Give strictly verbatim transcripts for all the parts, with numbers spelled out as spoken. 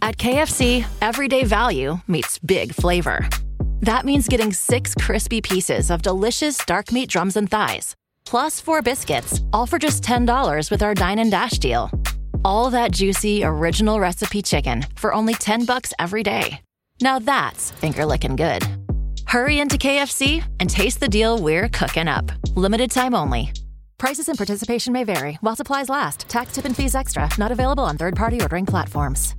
At K F C, everyday value meets big flavor. That means getting six crispy pieces of delicious dark meat drums and thighs, plus four biscuits, all for just ten dollars with our Dine and Dash deal. All that juicy, original recipe chicken for only ten bucks every day. Now that's finger-licking good. Hurry into K F C and taste the deal we're cooking up. Limited time only. Prices and participation may vary while supplies last. Tax, tip, and fees extra. Not available on third-party ordering platforms.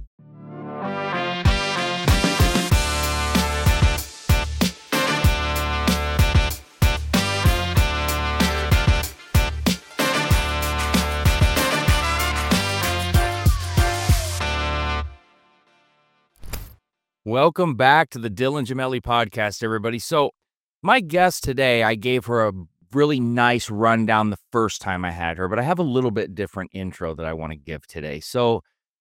Welcome back to the Dylan Gemelli podcast, everybody. So my guest today, I gave her a really nice rundown the first time I had her, but I have a little bit different intro that I want to give today. So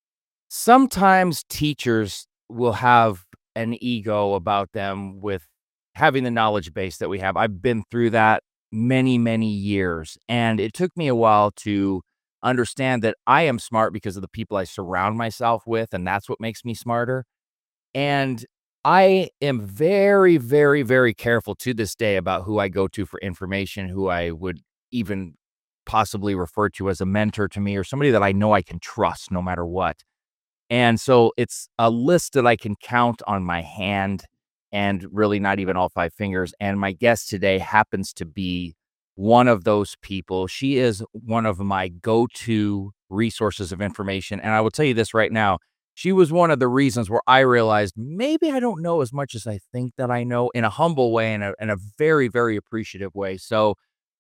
sometimes teachers will have an ego about them with having the knowledge base that we have. I've been through that many, many years, and it took me a while to understand that I am smart because of the people I surround myself with, and that's what makes me smarter. And I am very, very, very careful to this day about who I go to for information, who I would even possibly refer to as a mentor to me or somebody that I know I can trust no matter what. And so it's a list that I can count on my hand and really not even all five fingers. And my guest today happens to be one of those people. She is one of my go-to resources of information. And I will tell you this right now. She was one of the reasons where I realized maybe I don't know as much as I think that I know, in a humble way and a, in a very, very appreciative way. So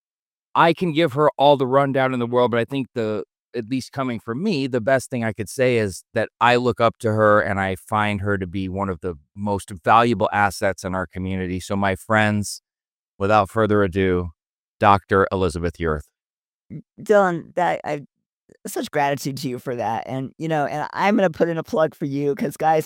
I can give her all the rundown in the world, but I think the, at least coming from me, the best thing I could say is that I look up to her and I find her to be one of the most valuable assets in our community. So my friends, without further ado, Doctor Elizabeth Yurth. Dylan, that I such gratitude to you for that. And, you know, and I'm going to put in a plug for you because, guys,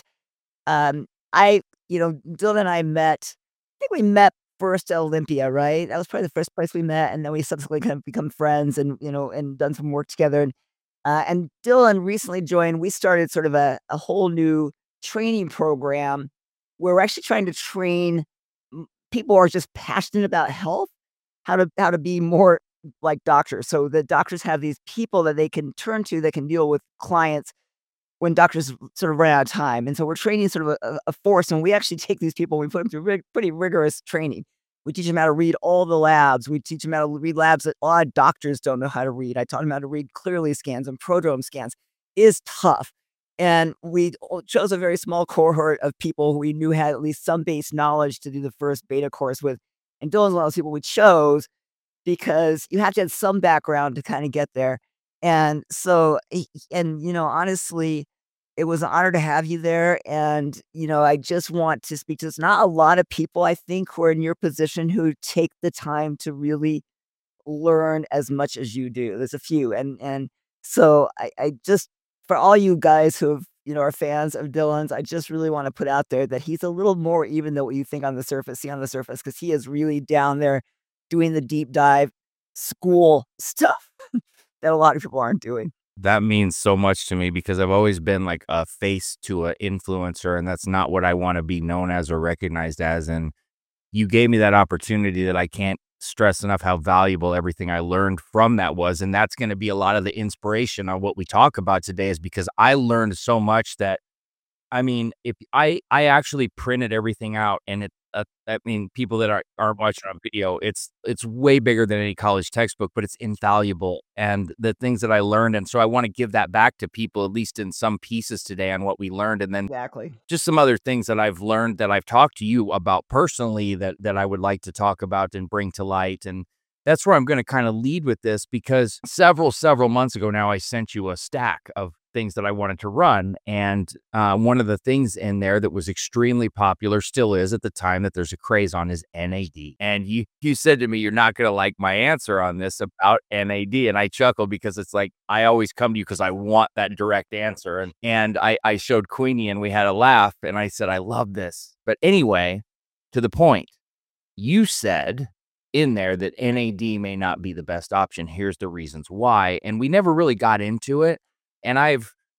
um, I, you know, Dylan and I met, I think we met first at Olympia, right? That was probably the first place we met. And then we subsequently kind of become friends and, you know, and done some work together. And, uh, and Dylan recently joined, we started sort of a, a whole new training program where we're actually trying to train people who are just passionate about health, how to, how to be more like doctors. So the doctors have these people that they can turn to that can deal with clients when doctors sort of run out of time. And so we're training sort of a, a force, and we actually take these people, we put them through rig- pretty rigorous training. We teach them how to read all the labs. We teach them how to read labs that a lot of doctors don't know how to read. I taught them how to read Clearly scans and prodrome scans. It is tough. And we chose a very small cohort of people who we knew had at least some base knowledge to do the first beta course with. And Dylan's one of those people we chose because you have to have some background to kind of get there. And so, and, you know, honestly, it was an honor to have you there. And, you know, I just want to speak to this. Not a lot of people, I think, who are in your position who take the time to really learn as much as you do. There's a few. And, and so I, I just, for all you guys who have, you know, are fans of Dylan's, I just really want to put out there that he's a little more even than what you think on the surface, see on the surface, because he is really down there doing the deep dive school stuff that a lot of people aren't doing. That means so much to me because I've always been like a face to an influencer, and that's not what I want to be known as or recognized as. And you gave me that opportunity that I can't stress enough how valuable everything I learned from that was. And that's going to be a lot of the inspiration on what we talk about today, is because I learned so much that, I mean, if I, I actually printed everything out, and it, uh, I mean, people that are, aren't watching on video, it's, it's way bigger than any college textbook, but it's invaluable. And the things that I learned. And so I want to give that back to people, at least in some pieces today, on what we learned. And then Exactly. just some other things that I've learned that I've talked to you about personally that, that I would like to talk about and bring to light. And that's where I'm going to kind of lead with this, because several, several months ago now, I sent you a stack of things that I wanted to run. And uh, one of the things in there that was extremely popular, still is at the time that there's a craze on, is N A D. And you, you said to me, you're not going to like my answer on this about N A D. And I chuckled because it's like, I always come to you because I want that direct answer. And, and I, I showed Queenie and we had a laugh, and I said, I love this. But anyway, to the point, you said in there that N A D may not be the best option. Here's the reasons why. And we never really got into it. And I've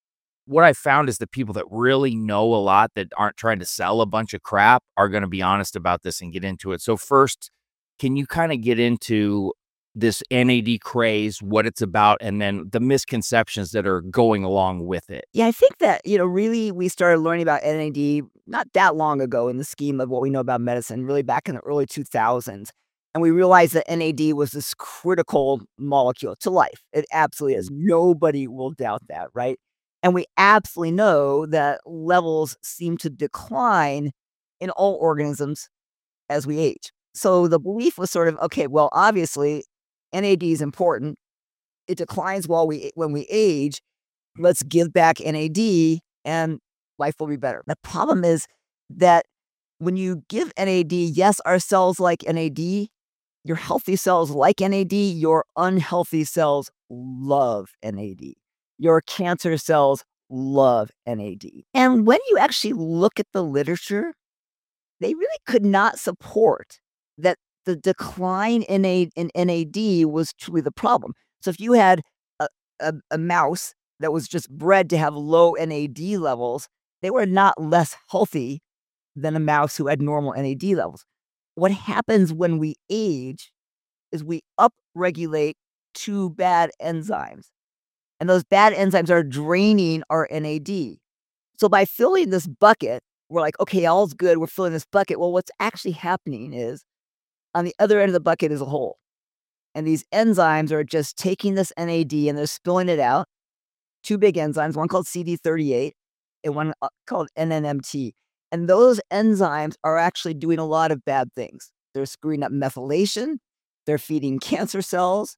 what I found is the people that really know a lot that aren't trying to sell a bunch of crap are going to be honest about this and get into it. So first, can you kind of get into this N A D craze, what it's about, and then the misconceptions that are going along with it? Yeah, I think that, you know, really we started learning about N A D not that long ago in the scheme of what we know about medicine, really back in the early two thousands. And we realized that N A D was this critical molecule to life. It absolutely is. Nobody will doubt that, right? And we absolutely know that levels seem to decline in all organisms as we age. So the belief was sort of, okay, well, obviously N A D is important. It declines while we when we age. Let's give back N A D and life will be better. The problem is that when you give N A D, yes, our cells like N A D, your healthy cells like N A D, your unhealthy cells love N A D. Your cancer cells love N A D. And when you actually look at the literature, they really could not support that the decline in, a, in N A D was truly the problem. So if you had a, a, a mouse that was just bred to have low N A D levels, they were not less healthy than a mouse who had normal N A D levels. What happens when we age is we upregulate two bad enzymes. And those bad enzymes are draining our N A D. So by filling this bucket, we're like, okay, all's good. We're filling this bucket. Well, what's actually happening is on the other end of the bucket is a hole. And these enzymes are just taking this N A D and they're spilling it out. Two big enzymes, one called C D thirty-eight and one called N N M T. And those enzymes are actually doing a lot of bad things. They're screwing up methylation. They're feeding cancer cells.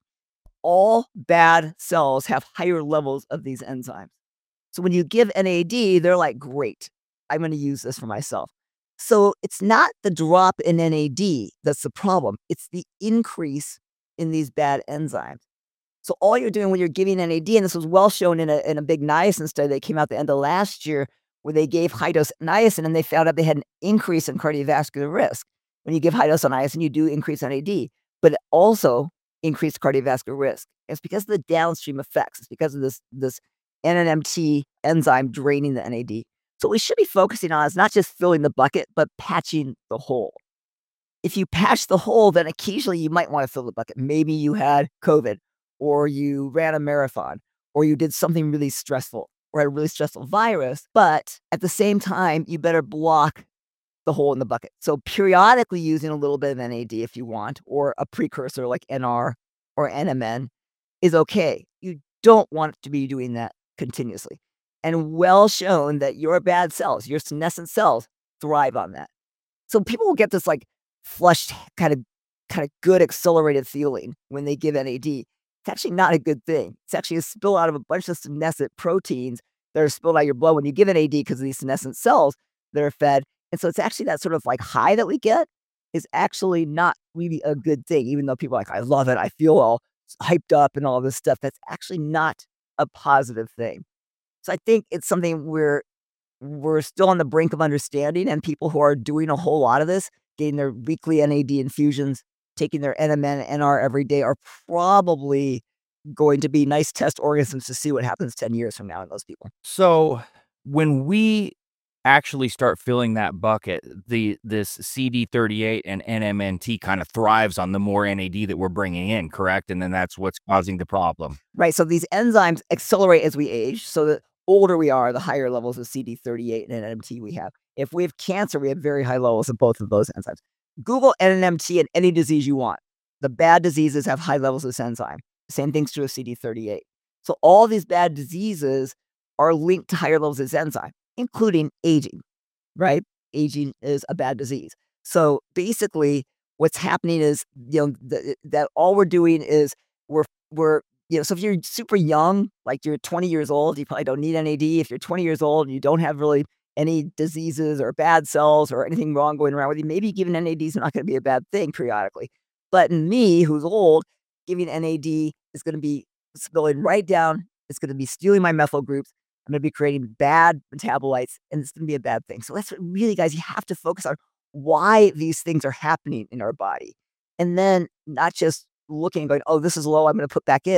All bad cells have higher levels of these enzymes. So when you give N A D, they're like, great, I'm going to use this for myself. So it's not the drop in N A D that's the problem. It's the increase in these bad enzymes. So all you're doing when you're giving N A D, and this was well shown in a, in a big niacin study that came out the end of last year, where they gave high-dose niacin and they found out they had an increase in cardiovascular risk. When you give high-dose niacin, you do increase N A D, but it also increased cardiovascular risk. It's because of the downstream effects. It's because of this, this N N M T enzyme draining the N A D. So what we should be focusing on is not just filling the bucket, but patching the hole. If you patch the hole, then occasionally you might want to fill the bucket. Maybe you had COVID, or you ran a marathon, or you did something really stressful, or had a really stressful virus. But at the same time, you better block the hole in the bucket. So periodically using a little bit of N A D if you want, or a precursor like N R or N M N is okay. You don't want to be doing that continuously. And well shown that your bad cells, your senescent cells, thrive on that. So people will get this like flushed, kind of, kind of good accelerated feeling when they give N A D. It's actually not a good thing. It's actually a spill out of a bunch of senescent proteins that are spilled out of your blood when you give N A D because of these senescent cells that are fed. And so it's actually that sort of like high that we get is actually not really a good thing, even though people are like, I love it. I feel all hyped up and all this stuff. That's actually not a positive thing. So I think it's something we're we're still on the brink of understanding, and people who are doing a whole lot of this, getting their weekly N A D infusions, taking their N M N, N R every day, are probably going to be nice test organisms to see what happens ten years from now in those people. So when we actually start filling that bucket, the this C D thirty-eight and N M N T kind of thrives on the more N A D that we're bringing in, correct? And then that's what's causing the problem. Right. So these enzymes accelerate as we age. So the older we are, the higher levels of C D thirty-eight and N N M T we have. If we have cancer, we have very high levels of both of those enzymes. Google N N M T in any disease you want. The bad diseases have high levels of this enzyme. Same thing's true of C D thirty-eight. So all these bad diseases are linked to higher levels of this enzyme, including aging, right? Aging is a bad disease. So basically what's happening is, you know, the, that all we're doing is we're, we're, you know, so if you're super young, like you're twenty years old, you probably don't need N A D. If you're twenty years old and you don't have really any diseases or bad cells or anything wrong going around with you, maybe giving N A D is not going to be a bad thing periodically. But in me, who's old, giving N A D is going to be spilling right down. It's going to be stealing my methyl groups. I'm going to be creating bad metabolites, and it's going to be a bad thing. So that's what really, guys, you have to focus on why these things are happening in our body. And then not just looking and going, oh, this is low, I'm going to put back in.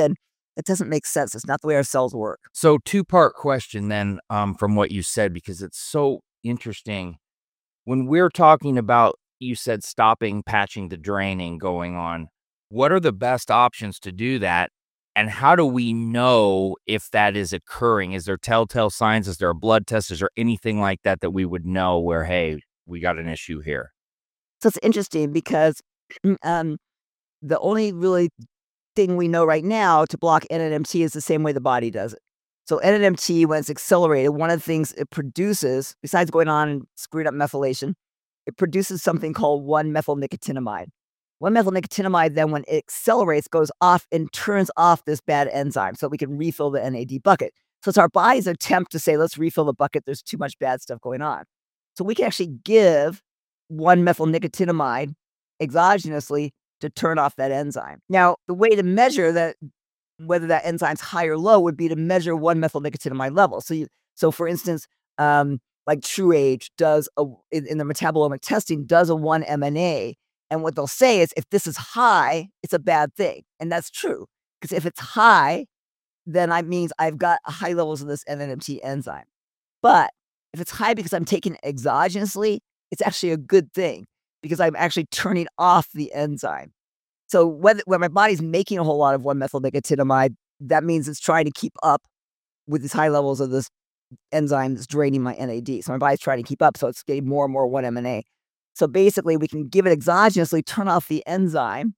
It doesn't make sense. It's not the way our cells work. So two-part question then, um, from what you said, because it's so interesting. When we're talking about, you said stopping, patching the draining going on, what are the best options to do that? And how do we know if that is occurring? Is there telltale signs? Is there a blood test? Is there anything like that that we would know where, hey, we got an issue here? So it's interesting because um, the only really thing we know right now to block N N M T is the same way the body does it. So N N M T, when it's accelerated, one of the things it produces, besides going on and screwing up methylation, it produces something called one methyl nicotinamide. one methyl nicotinamide then, when it accelerates, goes off and turns off this bad enzyme so we can refill the N A D bucket. So it's our body's attempt to say, let's refill the bucket. There's too much bad stuff going on. So we can actually give one methyl nicotinamide exogenously to turn off that enzyme. Now, the way to measure that, whether that enzyme's high or low, would be to measure one methyl nicotinamide level. So, you, so for instance, um, like TrueAge does a, in, in the metabolomic testing does a one M N A, and what they'll say is if this is high, it's a bad thing, and that's true because if it's high, then that means I've got high levels of this N N M T enzyme. But if it's high because I'm taking it exogenously, it's actually a good thing because I'm actually turning off the enzyme. So whether, when my body's making a whole lot of one methyl nicotinamide, that means it's trying to keep up with these high levels of this enzyme that's draining my N A D. So my body's trying to keep up, so it's getting more and more one M N A. So basically, we can give it exogenously, turn off the enzyme,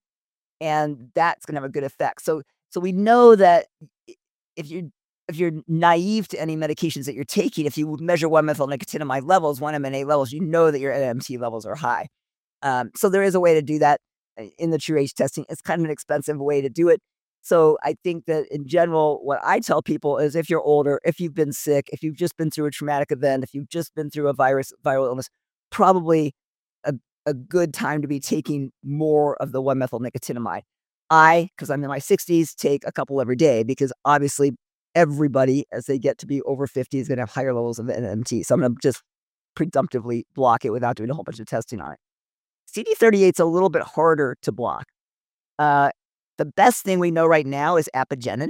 and that's going to have a good effect. So, so we know that if you're if you're naive to any medications that you're taking, if you measure one methyl nicotinamide levels, one M N A levels, you know that your N N M T levels are high. Um, so there is a way to do that in the TrueAge testing. It's kind of an expensive way to do it. So I think that in general, what I tell people is if you're older, if you've been sick, if you've just been through a traumatic event, if you've just been through a virus, viral illness, probably a, a good time to be taking more of the one methyl nicotinamide. I, because I'm in my sixties, take a couple every day because obviously everybody, as they get to be over fifty, is going to have higher levels of N N M T. So I'm going to just presumptively block it without doing a whole bunch of testing on it. C D thirty-eight is a little bit harder to block. Uh, the best thing we know right now is apigenin.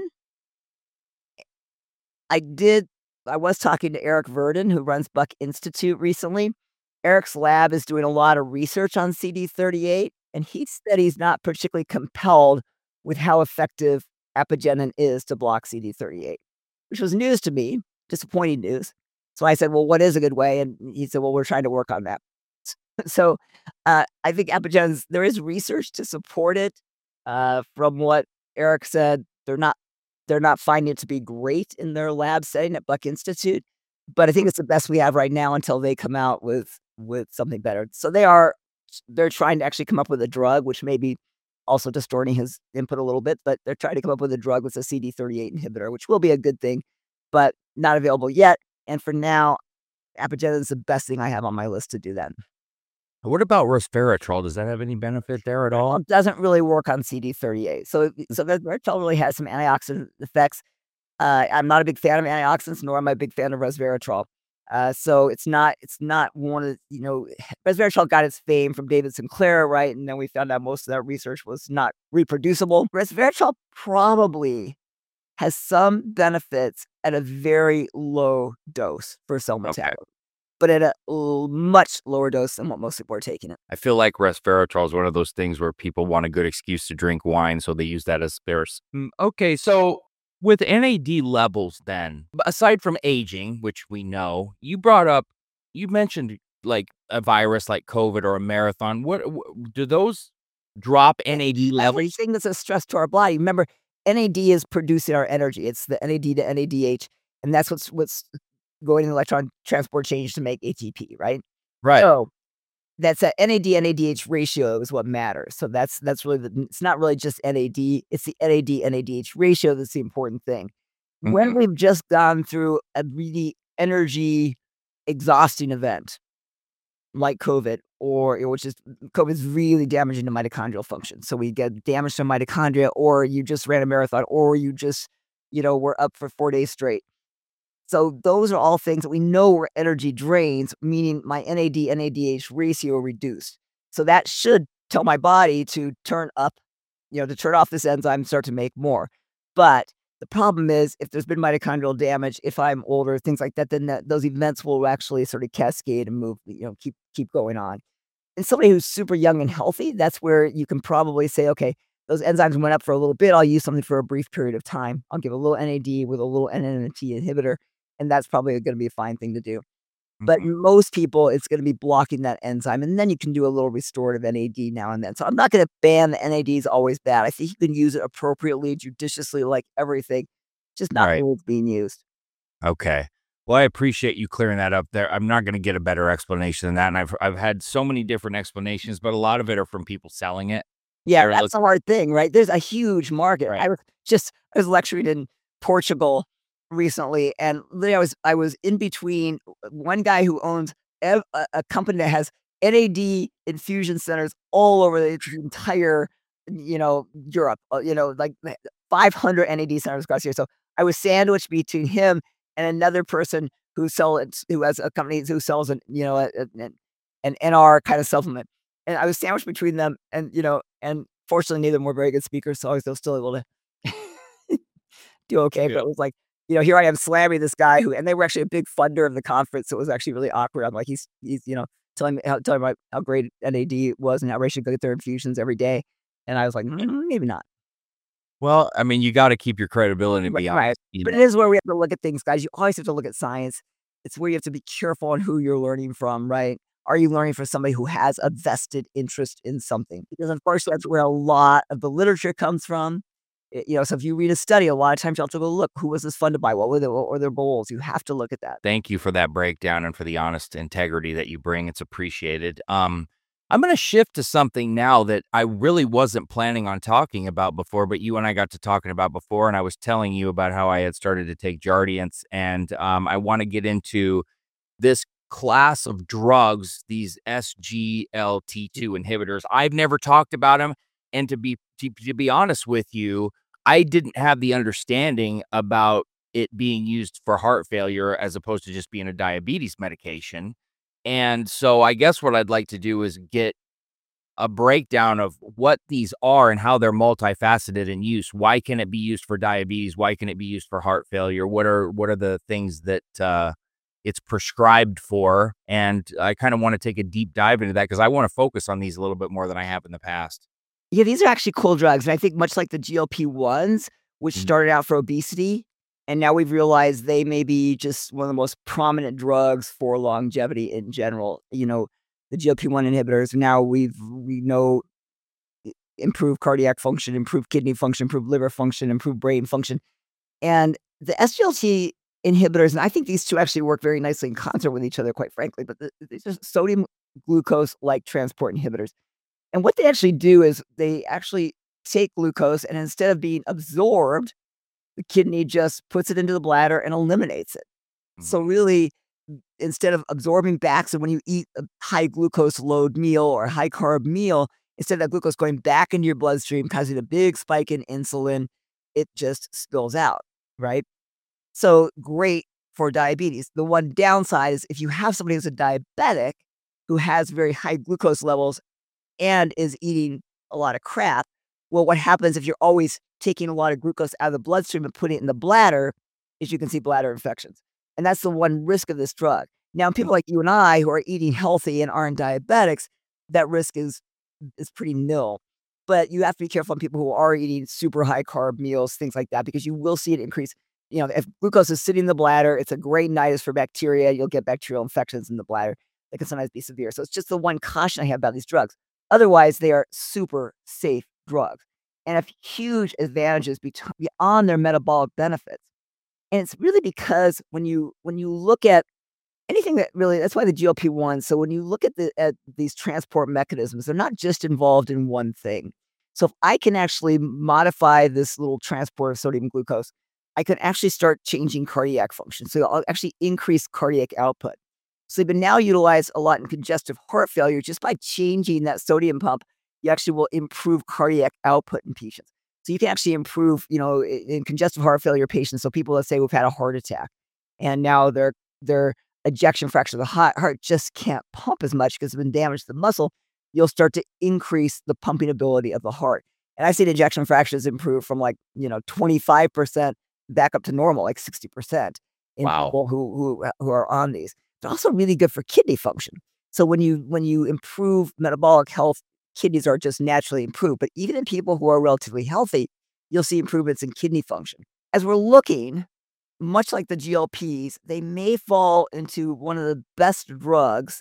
I did, I was talking to Eric Verdin, who runs Buck Institute recently. Eric's lab is doing a lot of research on C D thirty-eight, and he said he's not particularly compelled with how effective apigenin is to block C D thirty-eight, which was news to me, disappointing news. So I said, well, what is a good way? And he said, well, we're trying to work on that. So uh, I think apigenin, there is research to support it. Uh, from what Eric said, they're not they're not finding it to be great in their lab setting at Buck Institute, but I think it's the best we have right now until they come out with with something better. So they are they're trying to actually come up with a drug, which may be also distorting his input a little bit, but they're trying to come up with a drug that's a C D thirty-eight inhibitor, which will be a good thing, but not available yet. And for now, apigenin is the best thing I have on my list to do that. What about resveratrol? Does that have any benefit there at all? It doesn't really work on C D thirty-eight. So, so resveratrol really has some antioxidant effects. Uh, I'm not a big fan of antioxidants, nor am I a big fan of resveratrol. Uh, so it's not it's not one of, you know, resveratrol got its fame from David Sinclair, right? And then we found out most of that research was not reproducible. Resveratrol probably has some benefits at a very low dose for cell metabolism. Okay. But at a l- much lower dose than what most people are taking it. I feel like resveratrol is one of those things where people want a good excuse to drink wine, so they use that as spares. Mm, okay, so with N A D levels then, aside from aging, which we know, you brought up, you mentioned like a virus like COVID or a marathon. What, what do those drop N A D levels? Everything that's a stress to our body. Remember, N A D is producing our energy. It's the N A D to N A D H, and that's what's what's going in electron transport change to make A T P, right? Right. So that's a N A D N A D H ratio is what matters. So that's that's really the, it's not really just N A D, it's the N A D N A D H ratio that's the important thing. Mm-hmm. When we've just gone through a really energy exhausting event like COVID, or which is COVID is really damaging to mitochondrial function. So we get damage to mitochondria, or you just ran a marathon, or you just, you know, were up for four days straight. So those are all things that we know were energy drains, meaning my N A D N A D H ratio reduced. So that should tell my body to turn up, you know, to turn off this enzyme and start to make more. But the problem is if there's been mitochondrial damage, if I'm older, things like that, then that, those events will actually sort of cascade and move, you know, keep keep going on. And somebody who's super young and healthy, that's where you can probably say, okay, those enzymes went up for a little bit. I'll use something for a brief period of time. I'll give a little N A D with a little N N T inhibitor, and that's probably going to be a fine thing to do. But Mhm. most people, it's going to be blocking that enzyme, and then you can do a little restorative N A D now and then. So I'm not going to ban the N A D is always bad. I think you can use it appropriately, judiciously, like everything, just not the Right. way it's being used. Okay. Well, I appreciate you clearing that up there. I'm not going to get a better explanation than that. And I've I've had so many different explanations, but a lot of it are from people selling it. Yeah, They're that's look the hard thing, right? There's a huge market. right. I was just I was lecturing in Portugal recently, and literally I was I was in between one guy who owns ev- a, a company that has N A D infusion centers all over the entire, you know, Europe. uh, You know, like five hundred N A D centers across here. So I was sandwiched between him and another person who sells who has a company who sells an you know a, a- an an N R kind of supplement. And I was sandwiched between them, and you know, and fortunately, neither of them were very good speakers, so I was still able to do okay. Yeah. But it was like, you know, here I am slamming this guy who, and they were actually a big funder of the conference, so it was actually really awkward. I'm like, he's he's you know telling me how telling me how great N A D was and how they should go get their infusions every day, and I was like, "Mm, maybe not." Well, I mean, you got to keep your credibility, to Right, be right. honest. You But know, it is where we have to look at things, guys. You always have to look at science. It's where you have to be careful on who you're learning from, right? Are you learning from somebody who has a vested interest in something? Because unfortunately, that's where a lot of the literature comes from. I- You know, so if you read a study, a lot of times you have to go look, who was this funded by? What were, the, what were their goals? You have to look at that. thank you for that breakdown and for the honest integrity that you bring. It's appreciated. Um, I'm going to shift to something now that I really wasn't planning on talking about before, but you and I got to talking about before, and I was telling you about how I had started to take Jardiance, and um, I want to get into this class of drugs, these S G L T two inhibitors. I've never talked about them, and to be to, to be honest with you, I didn't have the understanding about it being used for heart failure as opposed to just being a diabetes medication. And so I guess what I'd like to do is get a breakdown of what these are and how they're multifaceted in use. Why can it be used for diabetes? Why can it be used for heart failure? What are what are the things that uh, it's prescribed for? And I kind of want to take a deep dive into that because I want to focus on these a little bit more than I have in the past. Yeah, these are actually cool drugs. And I think much like the G L P ones, which Mhm. started out for obesity, and now we've realized they may be just one of the most prominent drugs for longevity in general. You know, the G L P one inhibitors, now we've we know improve cardiac function, improve kidney function, improve liver function, improve brain function. And the S G L T inhibitors, and I think these two actually work very nicely in concert with each other, quite frankly, but the, these are sodium glucose like transport inhibitors. And what they actually do is they actually take glucose, and instead of being absorbed, the kidney just puts it into the bladder and eliminates it. Mhm. So really, instead of absorbing back, so when you eat a high glucose load meal or a high carb meal, instead of that glucose going back into your bloodstream, causing a big spike in insulin, it just spills out, right? So great for diabetes. The one downside is if you have somebody who's a diabetic who has very high glucose levels and is eating a lot of crap, well, what happens if you're always taking a lot of glucose out of the bloodstream and putting it in the bladder is you can see bladder infections. And that's the one risk of this drug. Now, in people like you and I who are eating healthy and aren't diabetics, that risk is is pretty nil. But you have to be careful on people who are eating super high carb meals, things like that, because you will see it increase. You know, if glucose is sitting in the bladder, it's a great nidus for bacteria. You'll get bacterial infections in the bladder that can sometimes be severe. So it's just the one caution I have about these drugs. Otherwise, they are super safe drugs and have huge advantages bet- beyond their metabolic benefits. And it's really because when you when you look at anything that really, that's why the G L P one. So when you look at the at these transport mechanisms, they're not just involved in one thing. So if I can actually modify this little transport of sodium glucose, I can actually start changing cardiac function. So I'll actually increase cardiac output. So they've been now utilized a lot in congestive heart failure. Just by changing that sodium pump, you actually will improve cardiac output in patients. So you can actually improve, you know, i- in congestive heart failure patients. So people that say we've had a heart attack, and now their their ejection fraction of the heart, heart just can't pump as much because it's been damaged to the muscle. You'll start to increase the pumping ability of the heart. And I've seen ejection fractions improve from like, you know, twenty-five percent back up to normal, like sixty percent in Wow. people who who who are on these. It's also really good for kidney function. So when you when you improve metabolic health, kidneys are just naturally improved. But even in people who are relatively healthy, you'll see improvements in kidney function. As we're looking, much like the G L Ps, they may fall into one of the best drugs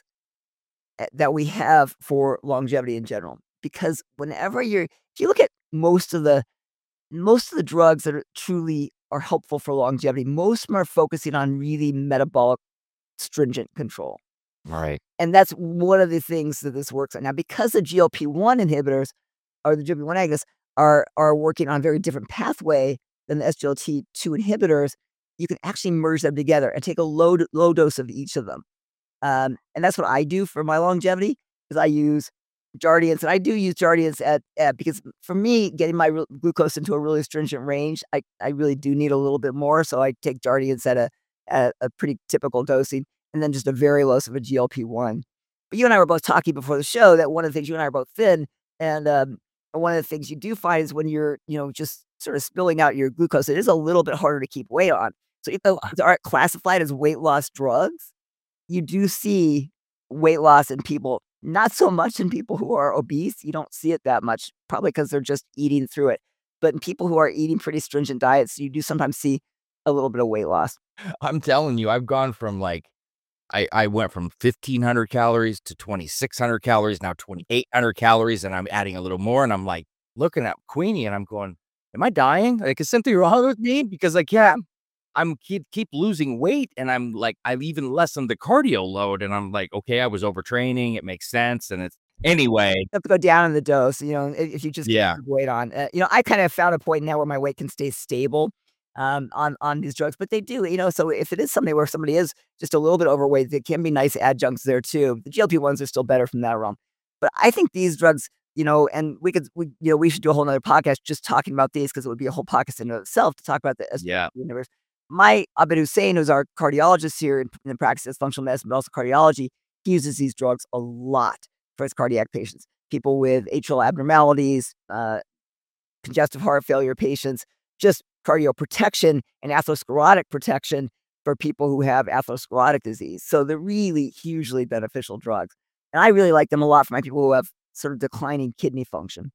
eh, that we have for longevity in general. Because whenever you're, if you look at most of the most of the drugs that are truly are helpful for longevity, most of them are focusing on really metabolic stringent control. Right. And that's one of the things that this works on. Now, because the G L P one inhibitors or the G L P one agonists are are working on a very different pathway than the S G L T two inhibitors, you can actually merge them together and take a low low dose of each of them. Um, and that's what I do for my longevity, is I use Jardiance, and I do use Jardiance at, at because for me, getting my re- glucose into a really stringent range, I, I really do need a little bit more. So I take Jardiance at a at a pretty typical dosing, and then just a very low of a G L P one. But you and I were both talking before the show that one of the things, you and I are both thin, and um, one of the things you do find is when you're, you know, just sort of spilling out your glucose, it is a little bit harder to keep weight on. So if they are classified as weight loss drugs, you do see weight loss in people, not so much in people who are obese. You don't see it that much, probably because they're just eating through it. But in people who are eating pretty stringent diets, you do sometimes see a little bit of weight loss. I'm telling you, I've gone from like, I, I went from fifteen hundred calories to twenty-six hundred calories, now twenty-eight hundred calories, and I'm adding a little more. And I'm like looking at Queenie and I'm going, am I dying? Like, is something wrong with me? Because like, yeah, I'm keep keep losing weight, and I'm like, I've even lessened the cardio load, and I'm like, okay, I was overtraining. It makes sense, and it's anyway. You have to go down in the dose, you know, if, if you just Yeah, keep weight on. Uh, you know, I kind of found a point now where my weight can stay stable um, on on these drugs, but they do, you know. So if it is something where somebody is just a little bit overweight, there can be nice adjuncts there too. The G L P ones are still better from that realm, but I think these drugs, you know, and we could, we, you know, we should do a whole nother podcast just talking about these, because it would be a whole podcast in itself to talk about the yeah. S G L T universe. My Abid Hussein, who's our cardiologist here in, in the practice of functional medicine, but also cardiology, he uses these drugs a lot for his cardiac patients, people with atrial abnormalities, uh, congestive heart failure patients, just cardio protection and atherosclerotic protection for people who have atherosclerotic disease. So they're really hugely beneficial drugs. And I really like them a lot for my people who have sort of declining kidney function.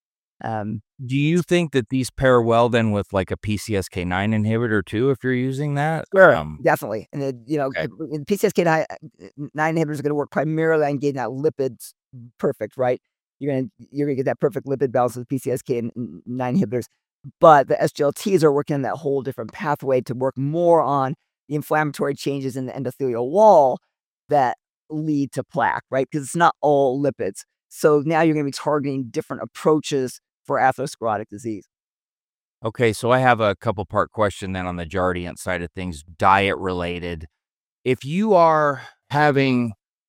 Um, Do you think that these pair well then with like a P C S K nine inhibitor too, if you're using that? Sure, Um, definitely. And then, you know, okay. the P C S K nine inhibitors are going to work primarily on getting that lipids perfect, right? You're going to you're going to get that perfect lipid balance with P C S K nine inhibitors. But the S G L Ts are working on that whole different pathway to work more on the inflammatory changes in the endothelial wall that lead to plaque, right? Because it's not all lipids. So now you're going to be targeting different approaches for atherosclerotic disease. Okay, so I have a couple part question then on the Jardiance side of things, diet related. If you are having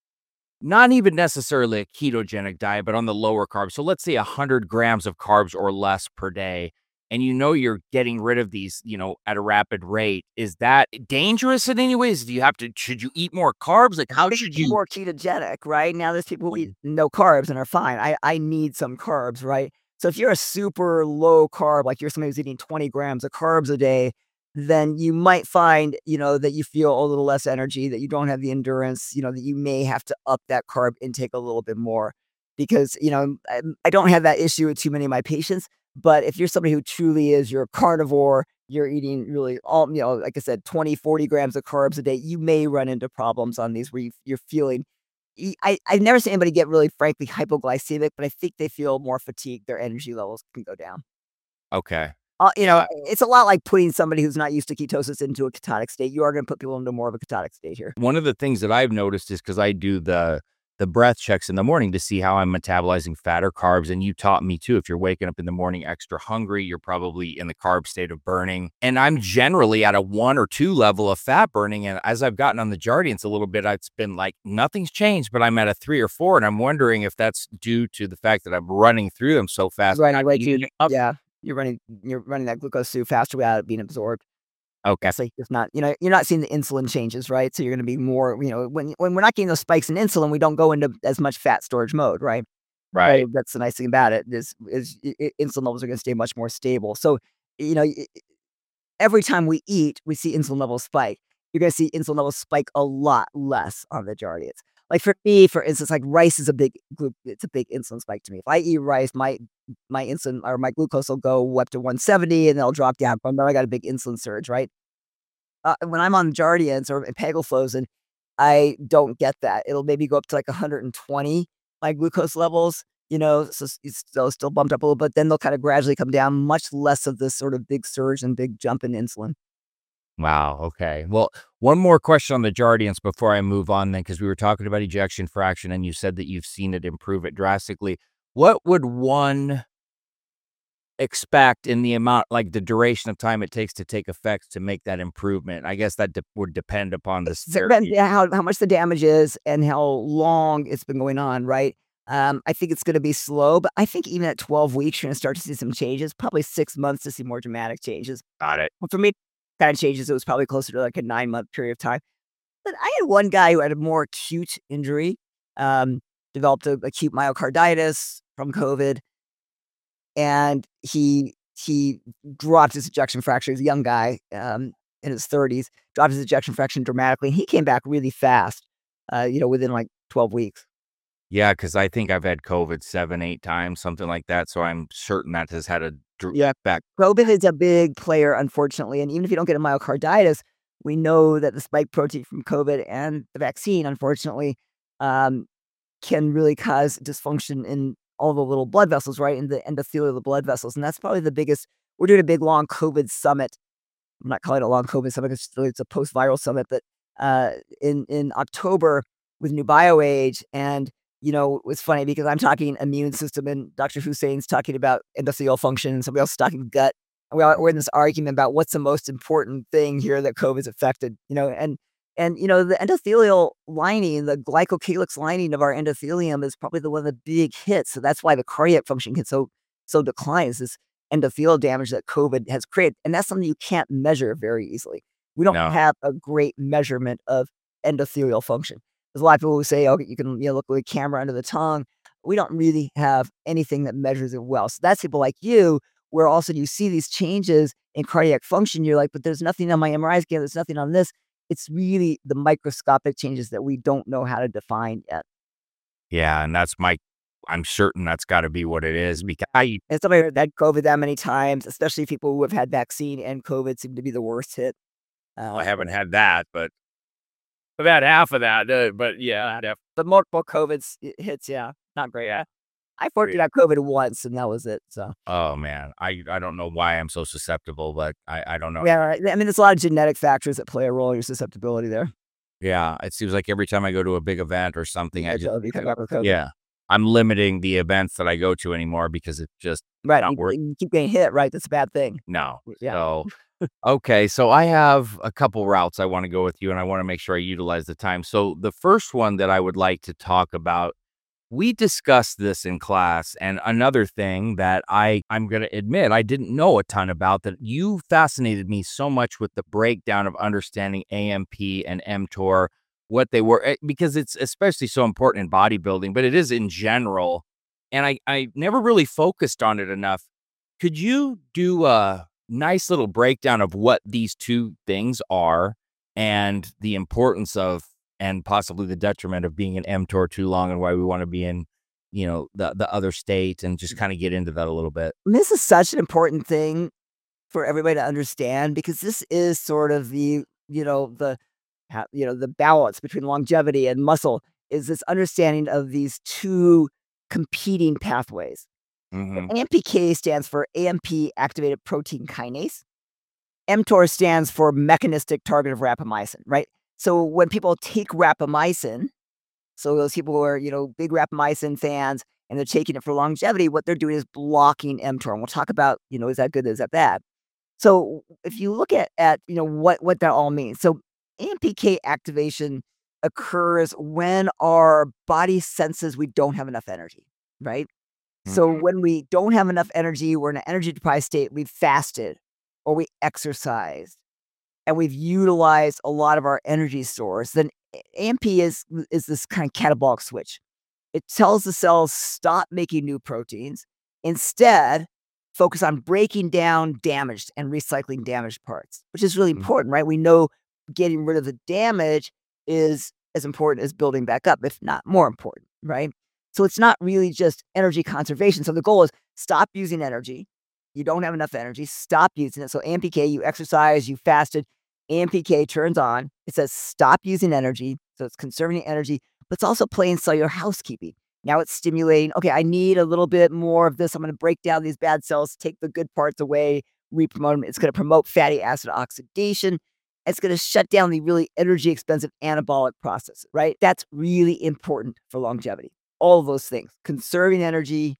not even necessarily a ketogenic diet, but on the lower carbs, so let's say one hundred grams of carbs or less per day, and you know you're getting rid of these, you know, at a rapid rate, is that dangerous in any ways? Do you have to, should you eat more carbs? Like, how should you? More ketogenic, right? Now there's people who eat no carbs and are fine. I, I need some carbs, right? So if you're a super low carb, like you're somebody who's eating twenty grams of carbs a day, then you might find, you know, that you feel a little less energy, that you don't have the endurance, you know, that you may have to up that carb intake a little bit more. Because, you know, I, I don't have that issue with too many of my patients. But if you're somebody who truly is, you're a carnivore, you're eating really all, you know, like I said, twenty, forty grams of carbs a day, you may run into problems on these where you, you're feeling, y- I, I've never seen anybody get really, frankly, hypoglycemic, but I think they feel more fatigued. Their energy levels can go down. Okay. Uh, you know, it's a lot like putting somebody who's not used to ketosis into a ketonic state. You are going to put people into more of a ketonic state here. One of the things that I've noticed is because I do the the breath checks in the morning to see how I'm metabolizing fat or carbs. And you taught me too, if you're waking up in the morning extra hungry, you're probably in the carb state of burning. And I'm generally at a one or two level of fat burning. And as I've gotten on the Jardiance a little bit, it's been like nothing's changed, but I'm at a three or four. And I'm wondering if that's due to the fact that I'm running through them so fast. Right, not right, eating dude. enough. Yeah, you're running, you're running that glucose through faster without it being absorbed. Okay. So it's not, you know, you're not seeing the insulin changes, right? So you're going to be more, you know, when when we're not getting those spikes in insulin, we don't go into as much fat storage mode, right? Right. So that's the nice thing about it is, is i- i- insulin levels are going to stay much more stable. So, you know, i- i- every time we eat, we see insulin levels spike. You're going to see insulin levels spike a lot less on the Jardiance. Like for me, for instance, like rice is a big group. It's a big insulin spike to me. If I eat rice, my my insulin or my glucose will go up to one seventy and then it'll drop down. But then I got a big insulin surge, right? Uh, when I'm on Jardiance or Pegalflozen, I don't get that. It'll maybe go up to like one hundred twenty, my glucose levels, you know, so s- it's still, still bumped up a little, but then they'll kind of gradually come down, much less of this sort of big surge and big jump in insulin. Wow. Okay. Well, one more question on the Jardiance before I move on, then, because we were talking about ejection fraction, and you said that you've seen it improve it drastically. What would one expect in the amount, like the duration of time it takes to take effect to make that improvement? I guess that de- would depend upon the So it depends, severity. yeah, how, how much the damage is and how long it's been going on, right? Um, I think it's going to be slow, but I think even at twelve weeks, you're going to start to see some changes, probably six months to see more dramatic changes. Got it. Well, for me, kind of changes, it was probably closer to like a nine month period of time. But I had one guy who had a more acute injury, um, developed a acute myocarditis from COVID, and he he dropped his ejection fraction. He's a young guy, um, in his thirties, dropped his ejection fraction dramatically, and he came back really fast, uh, you know, within like twelve weeks. Yeah, because I think I've had COVID seven, eight times, something like that. So I'm certain that has had a dr- Yeah. back. COVID is a big player, unfortunately, and even if you don't get a myocarditis, we know that the spike protein from COVID and the vaccine, unfortunately, um, can really cause dysfunction in all the little blood vessels, right? In the endothelial of the blood vessels. And that's probably the biggest. We're doing a big long COVID summit. I'm not calling it a long COVID summit because it's, really- it's a post viral summit, but uh, in, in October with New BioAge. And, you know, it's funny because I'm talking immune system and Doctor Hussein's talking about endothelial function and somebody else is talking gut. And we all, we're in this argument about what's the most important thing here that COVID's affected, you know, and and, you know, the endothelial lining, the glycocalyx lining of our endothelium is probably the one of the big hits. So that's why the cardiac function can so so declines, this endothelial damage that COVID has created. And that's something you can't measure very easily. We don't No. have a great measurement of endothelial function. There's a lot of people who say, oh, you can, you know, look with a camera under the tongue. We don't really have anything that measures it well. So that's people like you, where also you see these changes in cardiac function. You're like, but there's nothing on my M R I scan. There's nothing on this. It's really the microscopic changes that we don't know how to define yet. Yeah, and that's my. I'm certain that's got to be what it is because I And somebody who had COVID that many times, especially people who have had vaccine and COVID seem to be the worst hit. I Uh, haven't had that, but I've had half of that. Uh, but yeah, def- but multiple COVIDs i- hits, yeah, not great. yeah. I fortunately got COVID once and that was it. So, Oh man, I I don't know why I'm so susceptible, but I I don't know. yeah, right. I mean, there's a lot of genetic factors that play a role in your susceptibility there. Yeah, it seems like every time I go to a big event or something, I Yeah, just so you come back with COVID. yeah, I'm limiting the events that I go to anymore because it's just Right. not You, worth. you keep getting hit, right? That's a bad thing. No. Yeah. So okay, so I have a couple routes I want to go with you, and I want to make sure I utilize the time. So the first one that I would like to talk about, we discussed this in class, and another thing that I I'm going to admit I didn't know a ton about, that you fascinated me so much with the breakdown of understanding A M P and mTOR, what they were, eh, because it's especially so important in bodybuilding, but it is in general, and I I never really focused on it enough. Could you do a nice little breakdown of what these two things are and the importance of, and possibly the detriment of being an mTOR too long, and why we want to be in, you know, the the other state, and just kind of get into that a little bit? And this is such an important thing for everybody to understand because this is sort of the, you know, the, ha- you know, the balance between longevity and muscle is this understanding of these two competing pathways. So Hmm. A M P K stands for A M P activated protein kinase. mTOR stands for mechanistic target of rapamycin, right? So when people take rapamycin, so those people who are, you know, big rapamycin fans and they're taking it for longevity, what they're doing is blocking mTOR. And we'll talk about, you know, is that good? Is that bad? So if you look at at you know what what that all means. So A M P K activation occurs when our body senses we don't have enough energy, right? So Hmm. when we don't have enough energy, we're in an energy deprived state, we've fasted or we exercised and we've utilized a lot of our energy stores, then A M P is is this kind of catabolic switch. It tells the cells stop making new proteins. Instead, focus on breaking down damaged and recycling damaged parts, which is really Mm. important, right? We know getting rid of the damage is as important as building back up, if not more important, right? So it's not really just energy conservation. So the goal is stop using energy. You don't have enough energy, stop using it. So A M P K, you exercise, you fasted, A M P K turns on. It says stop using energy. So it's conserving energy, but it's also playing cellular housekeeping. Now it's stimulating, okay, I need a little bit more of this. I'm going to break down these bad cells, take the good parts away, re-promote them. It's going to promote fatty acid oxidation. It's going to shut down the really energy expensive anabolic processes, right? That's really important for longevity. All of those things, conserving energy,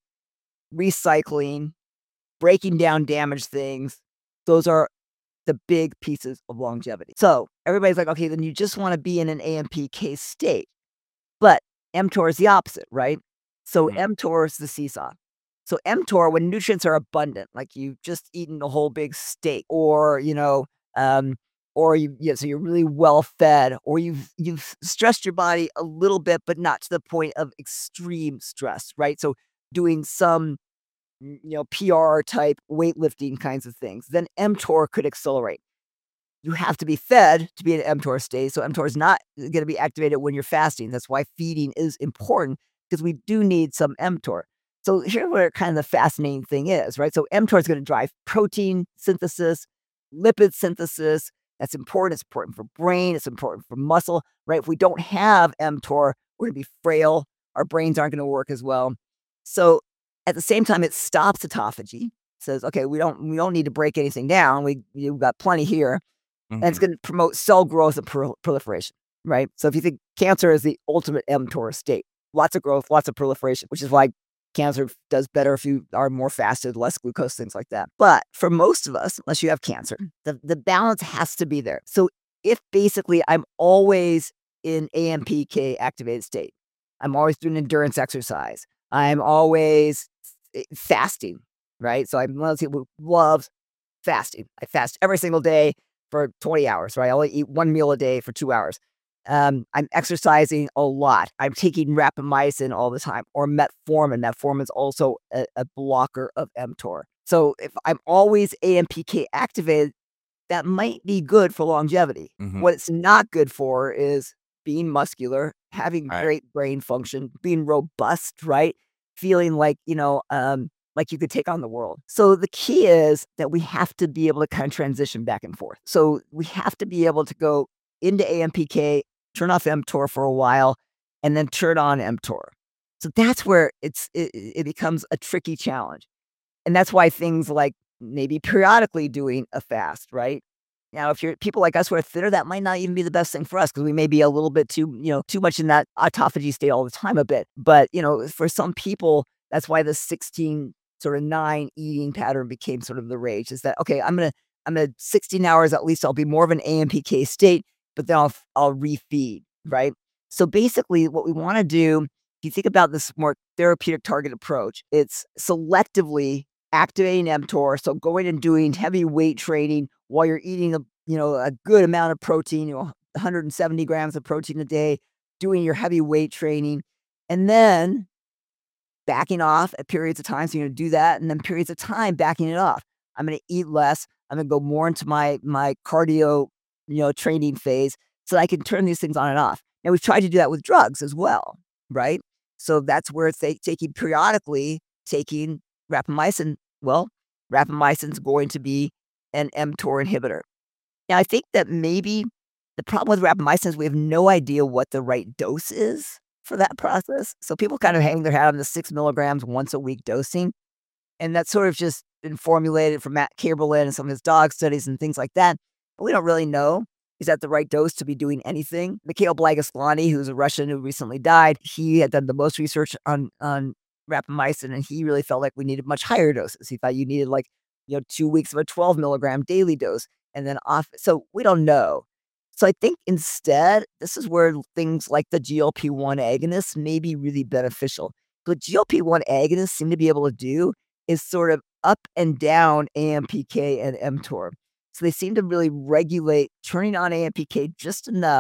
recycling, breaking down damaged things. Those are the big pieces of longevity. So everybody's like, okay, then you just want to be in an A M P K state. But mTOR is the opposite, right? So Mhm. mTOR is the seesaw. So mTOR, when nutrients are abundant, like you've just eaten a whole big steak, or you know, um, or you, yeah, so you're really well fed, or you've you've stressed your body a little bit, but not to the point of extreme stress, right? So doing some, mm, you know, P R type weightlifting kinds of things, then mTOR could accelerate. You have to be fed to be in mTOR state. So mTOR is not going to be activated when you're fasting. That's why feeding is important, because we do need some mTOR. So here's where kind of the fascinating thing is, right? So mTOR is going to drive protein synthesis, lipid synthesis. That's important. It's important for brain. It's important for muscle, right? If we don't have mTOR, we're going to be frail. Our brains aren't going to work as well. So at the same time, it stops autophagy. Says, okay, we don't we don't need to break anything down. We You've got plenty here. And it's Mhm. going to promote cell growth and pro- proliferation, right? So if you think cancer is the ultimate mTOR state, lots of growth, lots of proliferation, which is why cancer does better if you are more fasted, less glucose, things like that. But for most of us, unless you have cancer, the, the balance has to be there. So if basically I'm always in A M P K activated state, I'm always doing endurance exercise, I'm always eh, fasting, right? So I'm one of those people who loves fasting. I fast every single day for twenty hours, right? I only eat one meal a day for two hours. Um, I'm exercising a lot. I'm taking rapamycin all the time, or metformin. Metformin is also a, a blocker of mTOR. So if I'm always A M P K activated, that might be good for longevity. Mhm. What it's not good for is being muscular, having Right. great brain function, being robust, right? Feeling like, you know, um, like you could take on the world. So the key is that we have to be able to kind of transition back and forth. So we have to be able to go into A M P K, turn off mTOR for a while, and then turn on mTOR. So that's where it's it, it becomes a tricky challenge. And that's why things like maybe periodically doing a fast, right? Now, if you're people like us who are thinner, that might not even be the best thing for us, because we may be a little bit too, you know, too much in that autophagy state all the time a bit. But, you know, for some people, that's why the sixteen sort of nine eating pattern became sort of the rage, is that, okay, I'm going to, I'm going to sixteen hours, at least I'll be more of an A M P K state, but then I'll, I'll refeed, right? So basically what we want to do, if you think about this more therapeutic target approach, it's selectively activating mTOR. So going and doing heavy weight training while you're eating a, you know, a good amount of protein, you know, one hundred seventy grams of protein a day, doing your heavy weight training, and then backing off at periods of time. So you're gonna do that, and then periods of time backing it off. I'm gonna eat less. I'm gonna go more into my my cardio, you know, training phase, so that I can turn these things on and off. Now we've tried to do that with drugs as well, right? So that's where it's ta- taking periodically taking rapamycin. Well, rapamycin is going to be an mTOR inhibitor. Now I think that maybe the problem with rapamycin is we have no idea what the right dose is for that process. So people kind of hang their hat on the six milligrams once a week dosing. And that's sort of just been formulated from Matt Kaberlin and some of his dog studies and things like that. But we don't really know, is that the right dose to be doing anything? Mikhail Blagoslani, who's a Russian who recently died, he had done the most research on, on rapamycin, and he really felt like we needed much higher doses. He thought you needed like, you know, two weeks of a twelve milligram daily dose and then off. So we don't know. So I think instead, this is where things like the G L P one agonists may be really beneficial. What G L P one agonists seem to be able to do is sort of up and down A M P K and mTOR. So they seem to really regulate turning on A M P K just enough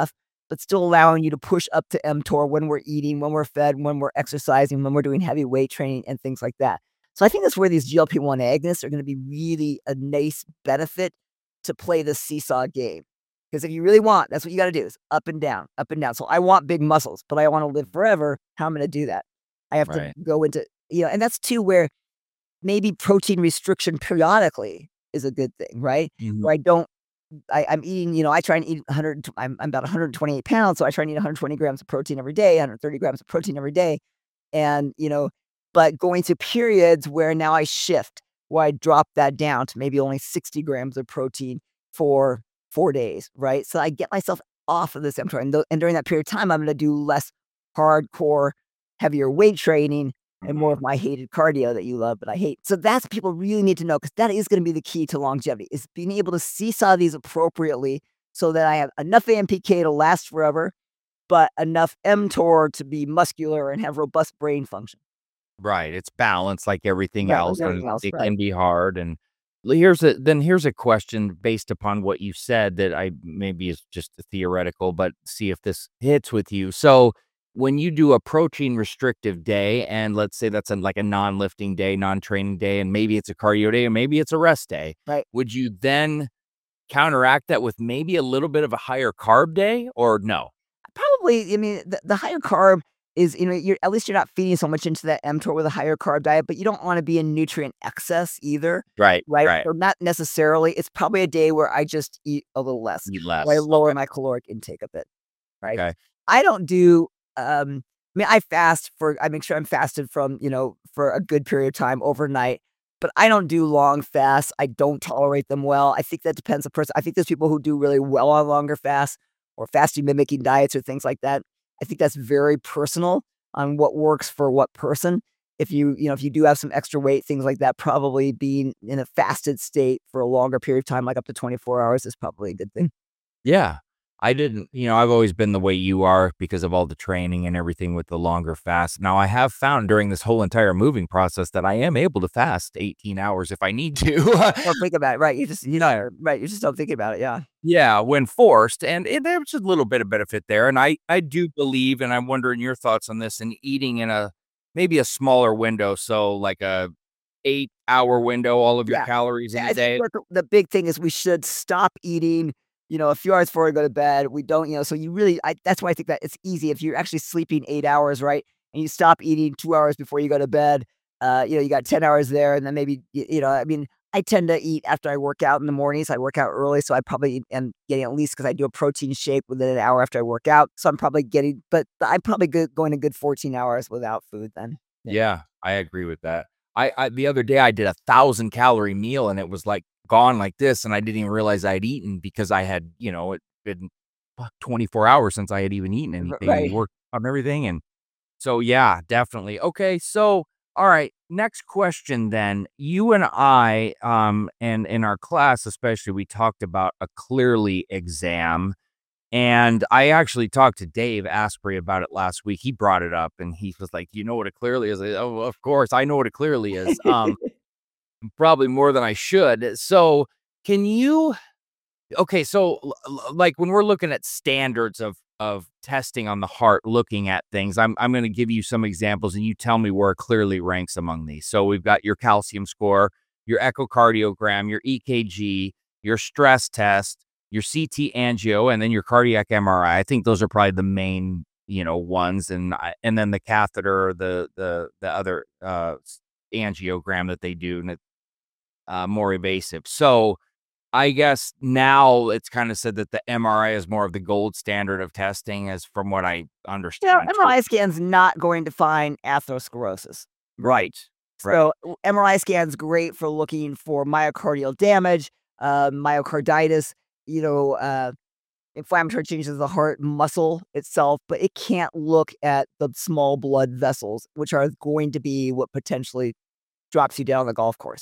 but still allowing you to push up to mTOR when we're eating, when we're fed, when we're exercising, when we're doing heavy weight training and things like that. So I think that's where these G L P one agonists are going to be really a nice benefit to play the seesaw game. Because if you really want, that's what you got to do is up and down, up and down. So I want big muscles, but I want to live forever. How am I going to do that? I have Right. to go into, you know, and that's too where maybe protein restriction periodically is a good thing, right? Mhm. Where I don't, I, I'm eating, you know, I try and eat one hundred, I'm, I'm about one hundred twenty-eight pounds. So I try and eat one hundred twenty grams of protein every day, one hundred thirty grams of protein every day. And, you know, but going to periods where now I shift, where I drop that down to maybe only sixty grams of protein for four days, right? So I get myself off of this mTOR. And, th- and during that period of time, I'm going to do less hardcore, heavier weight training and more of my hated cardio that you love, but I hate. So that's what people really need to know, because that is going to be the key to longevity, is being able to seesaw these appropriately so that I have enough A M P K to last forever, but enough mTOR to be muscular and have robust brain function. Right. It's balanced like everything Right, else, like and everything else, it right. can be hard. And l- here's a then here's a question based upon what you said that I maybe is just theoretical, but see if this hits with you. So when you do a protein restrictive day, and let's say that's a, like a non-lifting day, non-training day, and maybe it's a cardio day, and maybe it's a rest day, Right. would you then counteract that with maybe a little bit of a higher carb day, or no? Probably, I mean, the, the higher carb is, you know, you're at least you're not feeding so much into that mTOR with a higher carb diet, but you don't want to be in nutrient excess either, Right. right? Right. So not necessarily. It's probably a day where I just eat a little less, Eat or I less. lower my caloric intake a bit, right? Okay. I don't do, um, I mean, I fast for, I make sure I'm fasted from, you know, for a good period of time overnight, but I don't do long fasts. I don't tolerate them well. I think that depends on person. I think there's people who do really well on longer fasts or fasting mimicking diets or things like that. I think that's very personal on what works for what person. If you, you know, if you do have some extra weight, things like that, probably being in a fasted state for a longer period of time, like up to twenty-four hours, is probably a good thing. Yeah. I didn't, you know, I've always been the way you are because of all the training and everything with the longer fast. Now, I have found during this whole entire moving process that I am able to fast eighteen hours if I need to. Don't think about it, right? You just, you know, right? You just don't think about it. Yeah. Yeah, when forced, and it, there's a little bit of benefit there. And I, I do believe, and I'm wondering your thoughts on this, and eating in a maybe a smaller window, so like a eight hour window, all of your Yeah. calories in Yeah, a I think day. what the, the big thing is we should stop eating, you know, a few hours before we go to bed. We don't, you know, so you really, I, that's why I think that it's easy if you're actually sleeping eight hours, right? And you stop eating two hours before you go to bed. Uh, you know, you got ten hours there, and then maybe, y- you know, I mean, I tend to eat after I work out in the mornings. I work out early, so I probably am getting at least, because I do a protein shake within an hour after I work out. So I'm probably getting, but I'm probably good, going a good fourteen hours without food then. Yeah. Yeah, I agree with that. I, I the other day I did a thousand calorie meal and it was like gone like this, and I didn't even realize I'd eaten because I had, you know, it been fuck, twenty-four hours since I had even eaten R- anything and Right. worked on everything. And so, yeah, definitely. Okay, so all right, next question then. You and I, um, and in our class especially, we talked about a Clearly exam, and I actually talked to Dave Asprey about it last week. He brought it up, and he was like, "You know what it clearly is?" I, oh, of course, I know what it clearly is. Um, probably more than I should. So, can you? Okay, so l- l- like when we're looking at standards of of testing on the heart, looking at things, I'm I'm going to give you some examples, and you tell me where it clearly ranks among these. So we've got your calcium score, your echocardiogram, your E K G, your stress test, your C T angio, and then your cardiac M R I. I I think those are probably the main, you know, ones, and I- and then the catheter, the the the other uh, s- angiogram that they do, and it, uh, more invasive. So I guess now it's kind of said that the M R I is more of the gold standard of testing, as from what I You know, understand too. M R I scan's not going to find atherosclerosis. Right. Right. So, w M R I scan's great for looking for myocardial damage, uh, myocarditis, you know, uh, inflammatory changes of the heart muscle itself, but it can't look at the small blood vessels, which are going to be what potentially drops you down the golf course.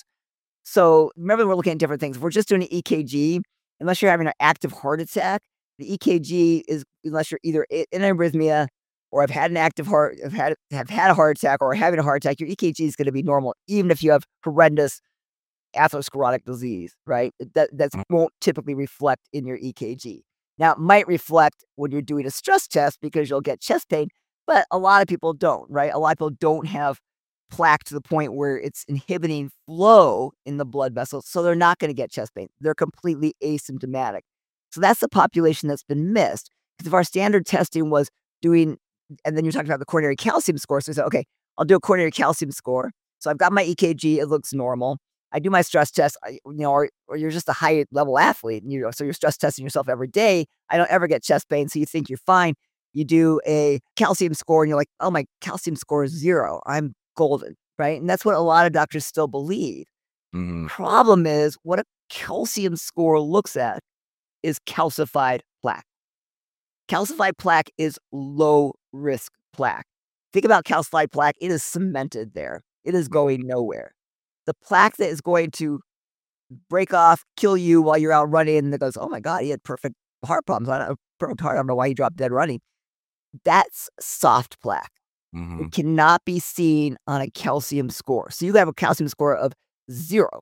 So, remember, we're looking at different things. If we're just doing an E K G, unless you're having an active heart attack, the E K G is, unless you're either i- in arrhythmia or have had an active heart, have had have had a heart attack, or are having a heart attack, your E K G is going to be normal, even if you have horrendous atherosclerotic disease, right? That that Mm. won't typically reflect in your E K G. Now, it might reflect when you're doing a stress test because you'll get chest pain, but a lot of people don't, right? A lot of people don't have plaque to the point where it's inhibiting flow in the blood vessels, so they're not going to get chest pain. They're completely asymptomatic. So that's the population that's been missed. Because if our standard testing was doing, and then you're talking about the coronary calcium score, so we said, okay, I'll do a coronary calcium score. So I've got my E K G, it looks normal. I do my stress test, I, you know, or, or you're just a high level athlete, and you know, so you're stress testing yourself every day. I don't ever get chest pain, so you think you're fine. You do a calcium score, and you're like, oh, my calcium score is zero. I'm golden, right? And that's what a lot of doctors still believe. Mhm. Problem is, what a calcium score looks at is calcified plaque. Calcified plaque is low risk plaque. Think about calcified plaque, it is cemented there. It is going nowhere. The plaque that is going to break off, kill you while you're out running, and it goes, oh my God, he had perfect heart problems. I don't know, perfect heart. I don't know why he dropped dead running. That's soft plaque. Mhm. It cannot be seen on a calcium score. So you have a calcium score of zero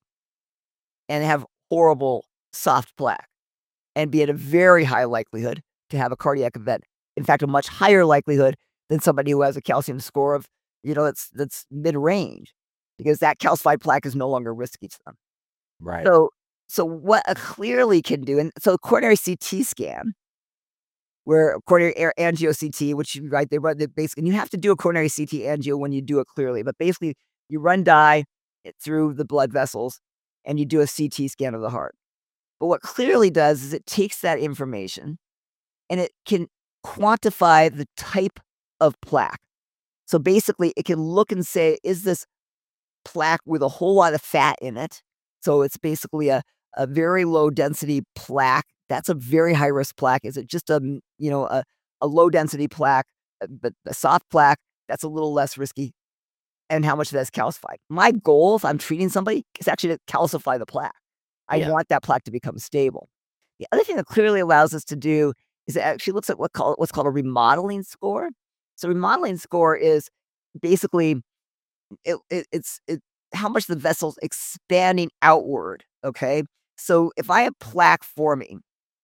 and have horrible soft plaque and be at a very high likelihood to have a cardiac event. In fact, a much higher likelihood than somebody who has a calcium score of, you know, that's that's mid-range, because that calcified plaque is no longer risky to them. Right. So so what a Clearly can do, and so coronary C T scan, where coronary air angio C T, which you right, they run the basic, and you have to do a coronary C T angio when you do it Clearly, but basically you run dye it through the blood vessels and you do a C T scan of the heart. But what Clearly does is it takes that information and it can quantify the type of plaque. So basically, it can look and say, is this plaque with a whole lot of fat in it? So it's basically a, a very low density plaque. That's a very high risk plaque. Is it just a, m- you know, a, a low density plaque, uh, but a soft plaque that's a little less risky? And how much of that's calcified? My goal, if I'm treating somebody, is actually to calcify the plaque. I Yeah. want that plaque to become stable. The other thing that Clearly allows us to do is it actually looks at what call, what's called a remodeling score. So remodeling score is basically it, it, it's it, how much the vessel's expanding outward. Okay, so if I have plaque forming,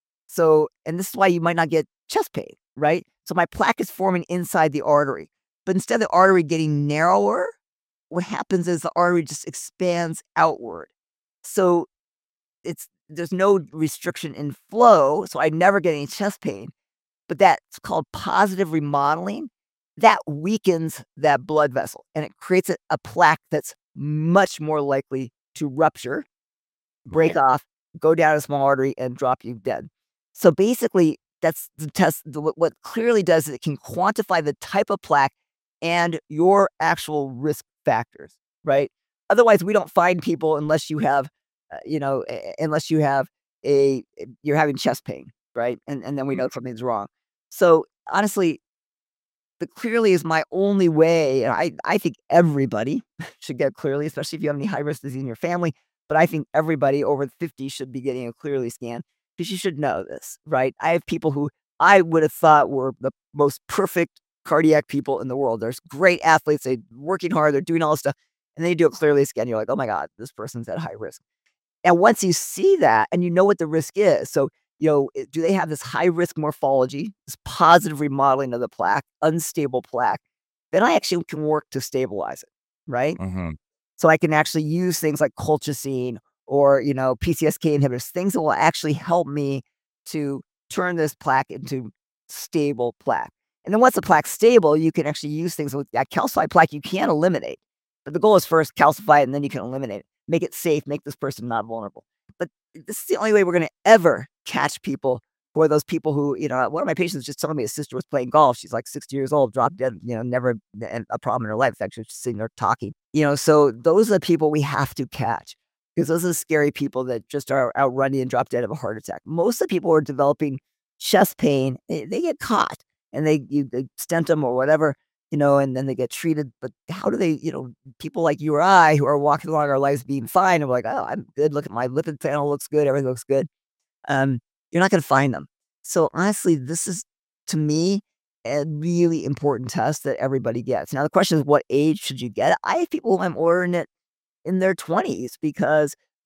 so and this is why you might not get chest pain, right? So my plaque is forming inside the artery, but instead of the artery getting narrower, what happens is the artery just expands outward. So it's there's no restriction in flow, so I never get any chest pain, but that's called positive remodeling. That weakens that blood vessel, and it creates a a plaque that's much more likely to rupture, break Right. off, go down a small artery, and drop you dead. So, basically, that's the test the what what Clearly does is it can quantify the type of plaque and your actual risk factors, right? Otherwise, we don't find people unless you have, uh, you know, u unless you have a eh, you're having chest pain, right? And and then we Mm. know something's wrong. So, honestly, the Clearly is my only way, and I I think everybody should get Clearly, especially if you have any high-risk disease in your family, but I think everybody over fifty should be getting a Clearly scan, because you should know this, right? I have people who I would have thought were the most perfect cardiac people in the world. There's great athletes, they're working hard, they're doing all this stuff, and then you do a Clearly scan, you're like, "Oh my god, this person's at high risk." And once you see that and you know what the risk is, so, you know, eh, do they have this high risk morphology, this positive remodeling of the plaque, unstable plaque, then I actually can work to stabilize it, right? Mhm. So I can actually use things like colchicine or, you know, P C S K inhibitors, things that will actually help me to turn this plaque into stable plaque. And then once the plaque's stable, you can actually use things with that calcified plaque you can eliminate. But the goal is first calcify it and then you can eliminate it. Make it safe, make this person not vulnerable. But this is the only way we're gonna ever catch people who are those people who, you know, one of my patients just told me his sister was playing golf. She's like sixty years old, dropped dead, you know, never a a problem in her life. Actually, just sitting there talking. You know, so those are the people we have to catch, because those are the scary people that just are out running and drop dead of a heart attack. Most of the people who are developing chest pain, they, they get caught and they you they stent them or whatever, you know, and then they get treated. But how do they, you know, people like you or I who are walking along our lives being fine and we're like, oh, I'm good. Look at my lipid panel looks good, everything looks good. Um, you're not gonna find them. So honestly, this is to me a really important test that everybody gets. Now the question is, what age should you get it? I have people who I'm ordering it in their twenties because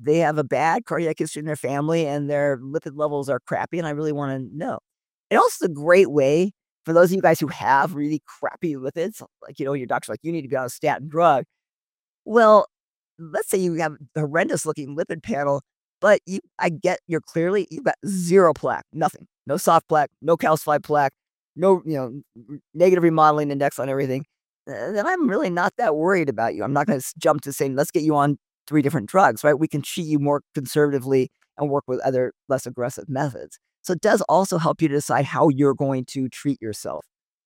they have a bad cardiac history in their family and their lipid levels are crappy, and I really want to know. It also is a great way for those of you guys who have really crappy lipids, like, you know, your doctor's like, you need to be on a statin drug. Well, let's say you have a horrendous looking lipid panel, but you, I get you're clearly, you've got zero plaque, nothing, no soft plaque, no calcified plaque, no, you know, n- negative remodeling index on everything. uh, Then I'm really not that worried about you. I'm not going to jump to saying, let's get you on three different drugs, right? We can treat you more conservatively and work with other less aggressive methods. So it does also help you to decide how you're going to treat yourself.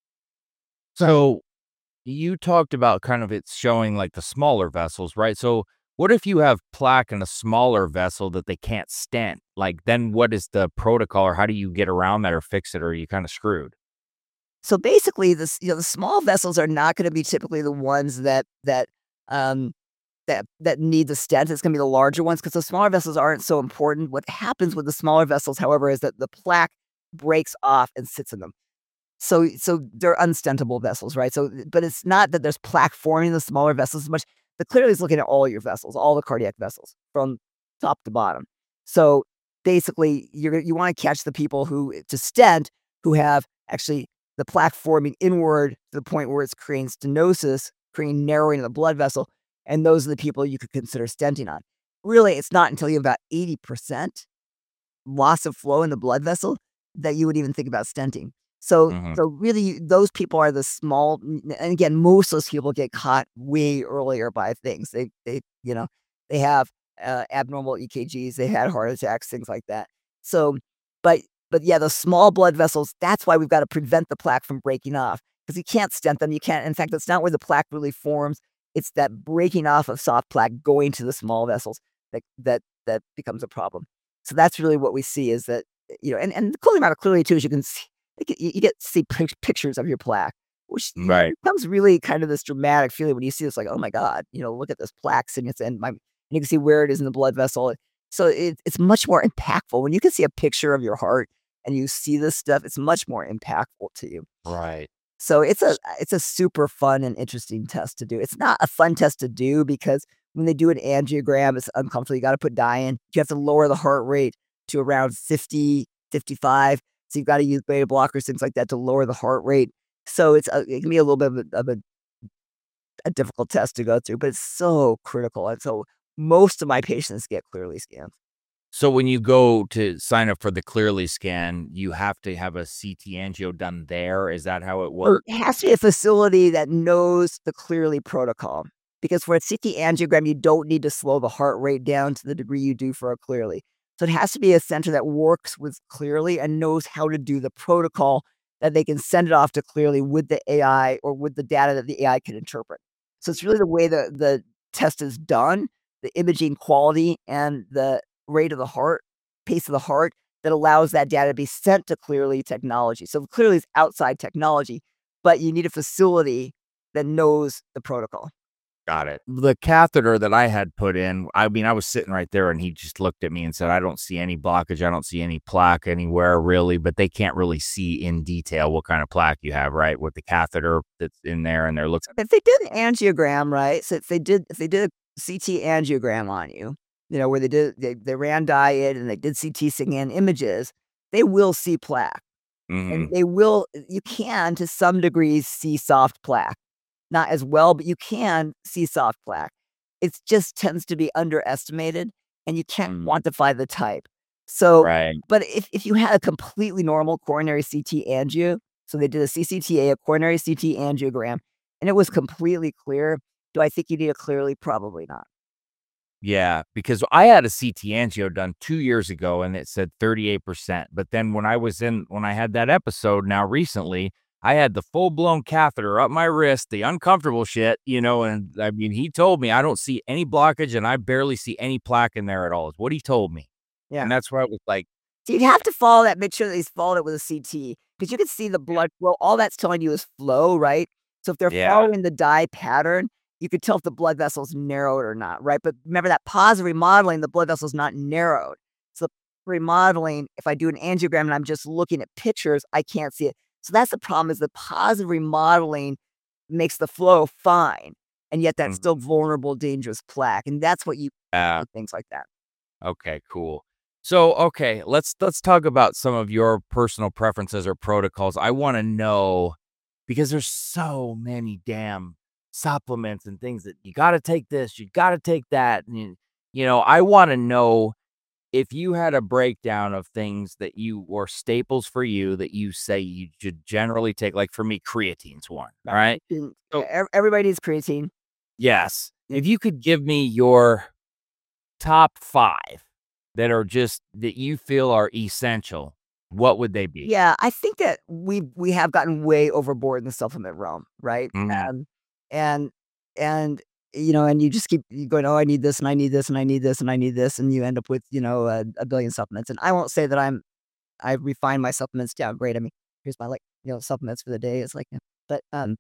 So you talked about kind of it's showing like the smaller vessels, right? So what if you have plaque in a smaller vessel that they can't stent? Like, then what is the protocol, or how do you get around that or fix it, or are you kind of screwed? So basically, this you know the small vessels are not going to be typically the ones that that um that that need the stent. It's going to be the larger ones because the smaller vessels aren't so important. What happens with the smaller vessels, however, is that the plaque breaks off and sits in them. So so they're unstentable vessels, right? So, but it's not that there's plaque forming in the smaller vessels as much. But clearly, it's looking at all your vessels, all the cardiac vessels from top to bottom. So basically, you're you want to catch the people who to stent who have actually the plaque forming inward to the point where it's creating stenosis, creating narrowing of the blood vessel, and those are the people you could consider stenting on. Really, it's not until you have about eighty percent loss of flow in the blood vessel that you would even think about stenting. So, Hmm. so really, those people are the small. And again, most of those people get caught way earlier by things. They, they, you know, they have uh, abnormal E K Gs. They had heart attacks, things like that. So, but, but yeah, the small blood vessels. That's why we've got to prevent the plaque from breaking off because you can't stent them. You can't. In fact, that's not where the plaque really forms. It's that breaking off of soft plaque going to the small vessels that that that becomes a problem. So that's really what we see is that, you know, and, and the cool thing about it clearly too is you can see, you get, you get to see pic- pictures of your plaque, which Right. becomes really kind of this dramatic feeling when you see this, like, oh my God, you know, look at this plaque sitting at the end. My, and you can see where it is in the blood vessel. So it, it's much more impactful. When you can see a picture of your heart and you see this stuff, it's much more impactful to you. Right. So it's a it's a super fun and interesting test to do. It's not a fun test to do because when they do an angiogram, it's uncomfortable. You got to put dye in. You have to lower the heart rate to around fifty, fifty-five. So you've got to use beta blockers, things like that to lower the heart rate. So it's a, it can be a little bit of a, of a, a difficult test to go through, but it's so critical. And so most of my patients get clearly scanned. So when you go to sign up for the Clearly scan, you have to have a C T angio done there? Is that how it Or works? it has to be a facility that knows the Clearly protocol, because for a C T angiogram, you don't need to slow the heart rate down to the degree you do for a Clearly. So it has to be a center that works with Clearly and knows how to do the protocol that they can send it off to Clearly with the A I or with the data that the A I can interpret. So it's really the way the the test is done, the imaging quality and the rate of the heart, pace of the heart that allows that data to be sent to Clearly technology. So Clearly is outside technology, but you need a facility that knows the protocol. Got it. The catheter that I had put in, I mean, I was sitting right there and he just looked at me and said, I don't see any blockage. I don't see any plaque anywhere really, but they can't really see in detail what kind of plaque you have, right? With the catheter that's in there and they're looking. If they did an angiogram, right? So if they did if they did a C T angiogram on you, you know, where they did they, they ran diet and they did C T scan images, they will see plaque. And Hmm. they will you can to some degree see soft plaque. Not as well, but you can see soft plaque. It just tends to be underestimated and you can't Mm, quantify the type. So, right. but if, if you had a completely normal coronary C T angio, so they did a C C T A, a a coronary C T angiogram, and it was completely clear, do I think you need a Clearly? Probably not. Yeah, because I had a C T angio done two years ago and it said thirty-eight percent. But then when I was in, when I had that episode now recently, I had the full blown catheter up my wrist, the uncomfortable shit, you know. And I mean, he told me I don't see any blockage and I barely see any plaque in there at all, is what he told me. Yeah. And that's where I was like, So you'd have to follow that, make sure that he's followed it with a C T because you can see the blood flow. All that's telling you is flow, right? So if they're yeah, following the dye pattern, you could tell if the blood vessel's narrowed or not, right? But remember that positive remodeling, the blood vessel's not narrowed. So remodeling, if I do an angiogram and I'm just looking at pictures, I can't see it. So that's the problem is the positive remodeling makes the flow fine. And yet that's mhm, still vulnerable, dangerous plaque. And that's what you yeah. things like that. Okay, cool. So, okay, let's let's talk about some of your personal preferences or protocols. I want to know because there's so many damn supplements and things that you got to take this, you got to take that. And, you you know, I want to know if you had a breakdown of things that you or staples for you that you say you should generally take. Like for me, creatine's one. All Right. right. And So, ev- everybody needs creatine. yes, Yeah. if you could give me your top five that are just that you feel are essential, what would they be? Yeah, I think that we we have gotten way overboard in the supplement realm, right? Mhm. Um, and and you know, and you just keep you going, oh, I need this, and I need this, and I need this, and I need this, and you end up with you know a, a billion supplements. And I won't say that I'm I refine my supplements down great. I mean, here's my like you know supplements for the day. It's like, yeah. But um,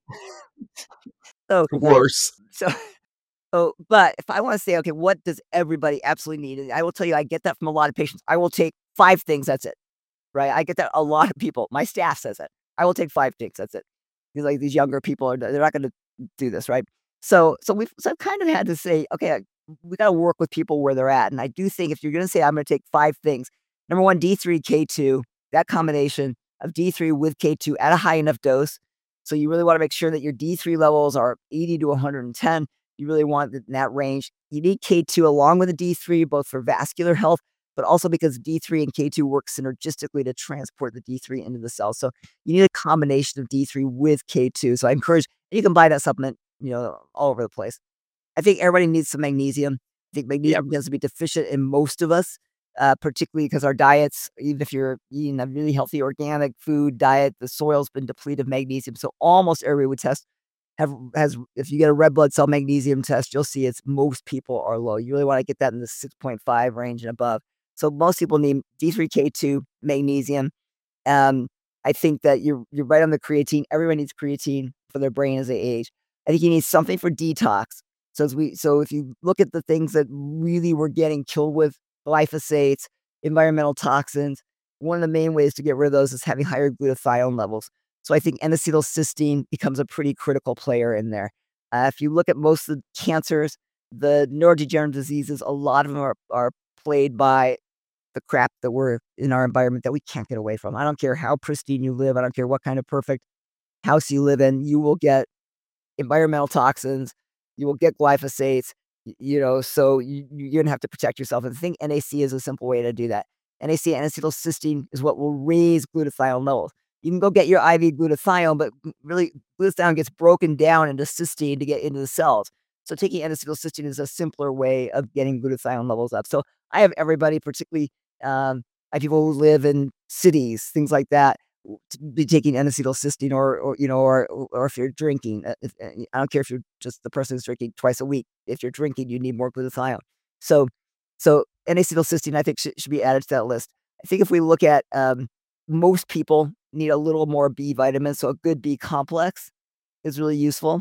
so Worse. so so, but if I want to say, okay, what does everybody absolutely need? And I will tell you, I get that from a lot of patients. I will take five things. That's it. Right? I get that a lot of people, my staff says it. I will take five takes, that's it. Because, like, these younger people are they're not gonna do this, right? So so we've so I've kind of had to say, "Okay, I we gotta work with people where they're at," and I do think if you're gonna say, "I'm gonna take five things," number one, D three, K two, that combination of D three with K two at a high enough dose. So you really wanna make sure that your D three levels are eighty to one hundred ten. You really want it in that range. You need K two along with the D three, both for vascular health but also because D three and K two work synergistically to transport the D three into the cell. So you need a combination of D three with K two. So I encourage you can buy that supplement, you know, all over the place. I think everybody needs some magnesium. I think Yep. magnesium tends to be deficient in most of us, uh, particularly because our diets, even if you're eating a really healthy organic food diet, the soil's been depleted of magnesium. So almost everybody would test have has if you get a red blood cell magnesium test, you'll see it's most people are low. You really want to get that in the six point five range and above. So most people need D three K two, magnesium. Um, I think that you're you're right on the creatine. Everyone needs creatine for their brain as they age. I think you need something for detox. So as we so if you look at the things that really were getting killed with glyphosates, environmental toxins, one of the main ways to get rid of those is having higher glutathione levels. So I think N-acetylcysteine becomes a pretty critical player in there. Uh, if you look at most of the cancers, the neurodegenerative diseases, a lot of them are, are played by the crap that we're in our environment that we can't get away from. I don't care how pristine you live. I don't care what kind of perfect house you live in. You will get environmental toxins. You will get glyphosates. y- You know, so you, you're gonna have to protect yourself. And I think N A C is a simple way to do that. N A C, N-acetylcysteine, is what will raise glutathione levels. You can go get your I V glutathione, but g- really, glutathione gets broken down into cysteine to get into the cells. So taking N-acetylcysteine is a simpler way of getting glutathione levels up. So I have everybody, particularly um, I have people who live in cities, things like that, w- to be taking N-acetylcysteine or, or you know, or or if you're drinking, uh, if, uh, I don't care if you're just the person who's drinking twice a week. If you're drinking, you need more glutathione. So, so N-acetylcysteine, I think, should, should be added to that list. I think if we look at um, most people need a little more B vitamins, so a good B complex is really useful.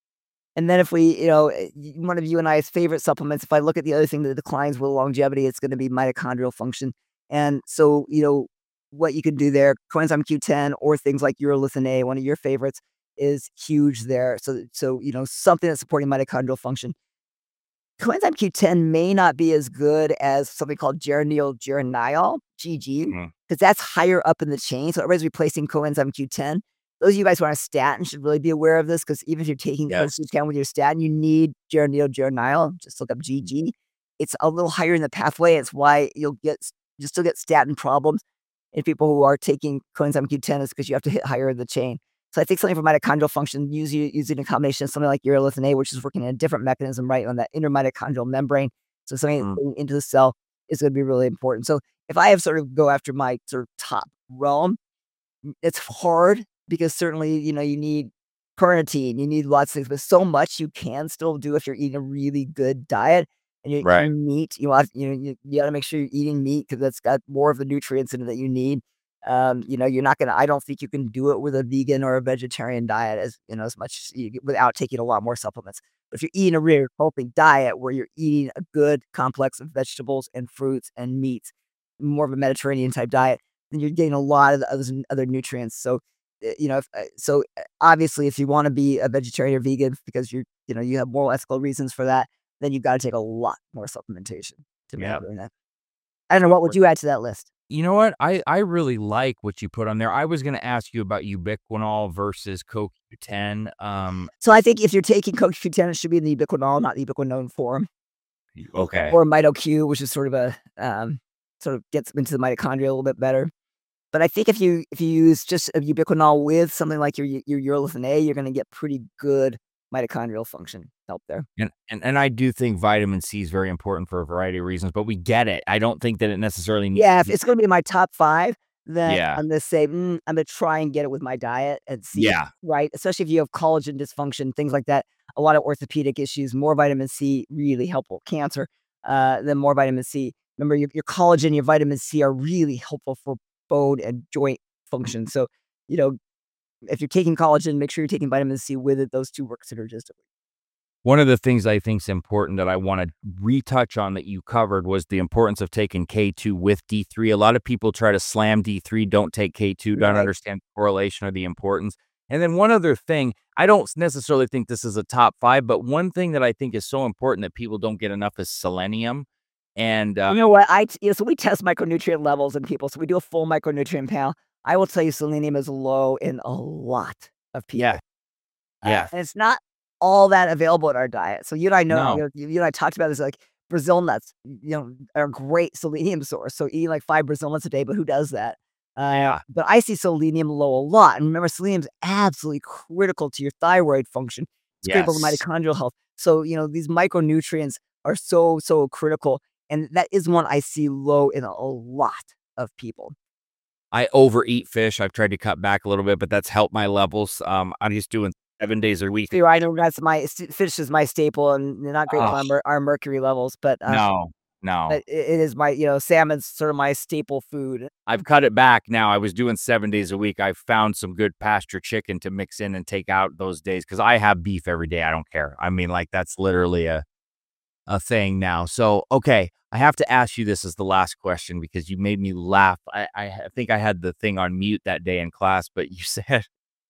And then if we, you know, eh, y- one of you and I's favorite supplements, if I look at the other thing that declines with longevity, it's going to be mitochondrial function. And so, you know, what you can do there, coenzyme Q ten or things like urolithin A, one of your favorites, is huge there. So, so you know, something that's supporting mitochondrial function. Coenzyme Q ten may not be as good as something called geranyl geranyl, G G, Mhm. because that's higher up in the chain. So everybody's replacing coenzyme Q ten. Those of you guys who are on a statin should really be aware of this because even if you're taking coenzyme Q Yes. ten with your statin, you need geranyl geranyl. Just look up G G. It's a little higher in the pathway. It's why you'll get you still get statin problems in people who are taking coenzyme Q ten is because you have to hit higher in the chain. So I think something for mitochondrial function, use u- using a combination of something like urolithin A, which is working in a different mechanism, right, on that intermitochondrial membrane. So something that's Mm. going into the cell is going to be really important. So if I have sort of go after my sort of top realm, m- it's hard because certainly, you know, you need carnitine, you need lots of things, but so much you can still do if you're eating a really good diet and you're Right. eating meat. You want, you know, you, you got to make sure you're eating meat because that's got more of the nutrients in it that you need. Um, you know, you're not gonna. I don't think you can do it with a vegan or a vegetarian diet as you know as much as you, without taking a lot more supplements. But if you're eating a real healthy diet where you're eating a good complex of vegetables and fruits and meats, more of a Mediterranean type diet, then you're getting a lot of the other other nutrients. So, uh, you know, if, uh, so uh, obviously, if you want to be a vegetarian or vegan because you're, you know, you have moral ethical reasons for that, then you've got to take a lot more supplementation to be Yeah. doing that. I don't know, what would you add to that list? You know what? I, I really like what you put on there. I was going to ask you about ubiquinol versus C O Q ten. Um, So I think if you're taking C O Q ten, it should be in the ubiquinol, not the ubiquinone form. okay. Or MitoQ, which is sort of a um, sort of gets into the mitochondria a little bit better. But I think if you if you use just a ubiquinol with something like your your urolithin A, you're going to get pretty good mitochondrial function help there. And, and and I do think vitamin C is very important for a variety of reasons, but we get it. I don't think that it necessarily needs Yeah, to if be. it's going to be my top five, then Yeah. I'm going to say mm, I'm going to try and get it with my diet and see. Yeah. Right, especially if you have collagen dysfunction, things like that. A lot of orthopedic issues. More vitamin C really helpful. Cancer, uh, then more vitamin C. Remember, your, your collagen, your vitamin C are really helpful for bone and joint function. So, you know, if you're taking collagen, make sure you're taking vitamin C with it. Those two work synergistically. One of the things I think is important that I want to retouch on that you covered was the importance of taking K two with D three. A lot of people try to slam D three, don't take K two, don't Right. understand the correlation or the importance. And then one other thing, I don't necessarily think this is a top five, but one thing that I think is so important that people don't get enough is selenium. And uh, You know what? I t- you know, so we test micronutrient levels in people. So we do a full micronutrient panel. I will tell you, selenium is low in a lot of people. yeah, Uh, yeah, and it's not all that available in our diet. So you and I know, no, you know, you you and I talked about this, like Brazil nuts, you know, are a great selenium source. So eating like five Brazil nuts a day, but who does that? Uh, yeah, but I see selenium low a lot. And remember, selenium is absolutely critical to your thyroid function. It's critical to yes. mitochondrial health. So, you know, these micronutrients are so, so critical. And that is one I see low in a lot of people. I overeat fish. I've tried to cut back a little bit, but that's helped my levels. Um, I'm just doing seven days a week. So I know that's my fish is my staple, and they're not great for Oh, our, mer- our mercury levels, but uh, no, no. but it, it is my, you know, salmon's sort of my staple food. I've cut it back now. I was doing seven days a week. I've found some good pasture chicken to mix in and take out those days because I have beef every day. I don't care. I mean, like that's literally a a thing now. So, okay, I have to ask you this as the last question because you made me laugh. I, I ha- think I had the thing on mute that day in class, but you said,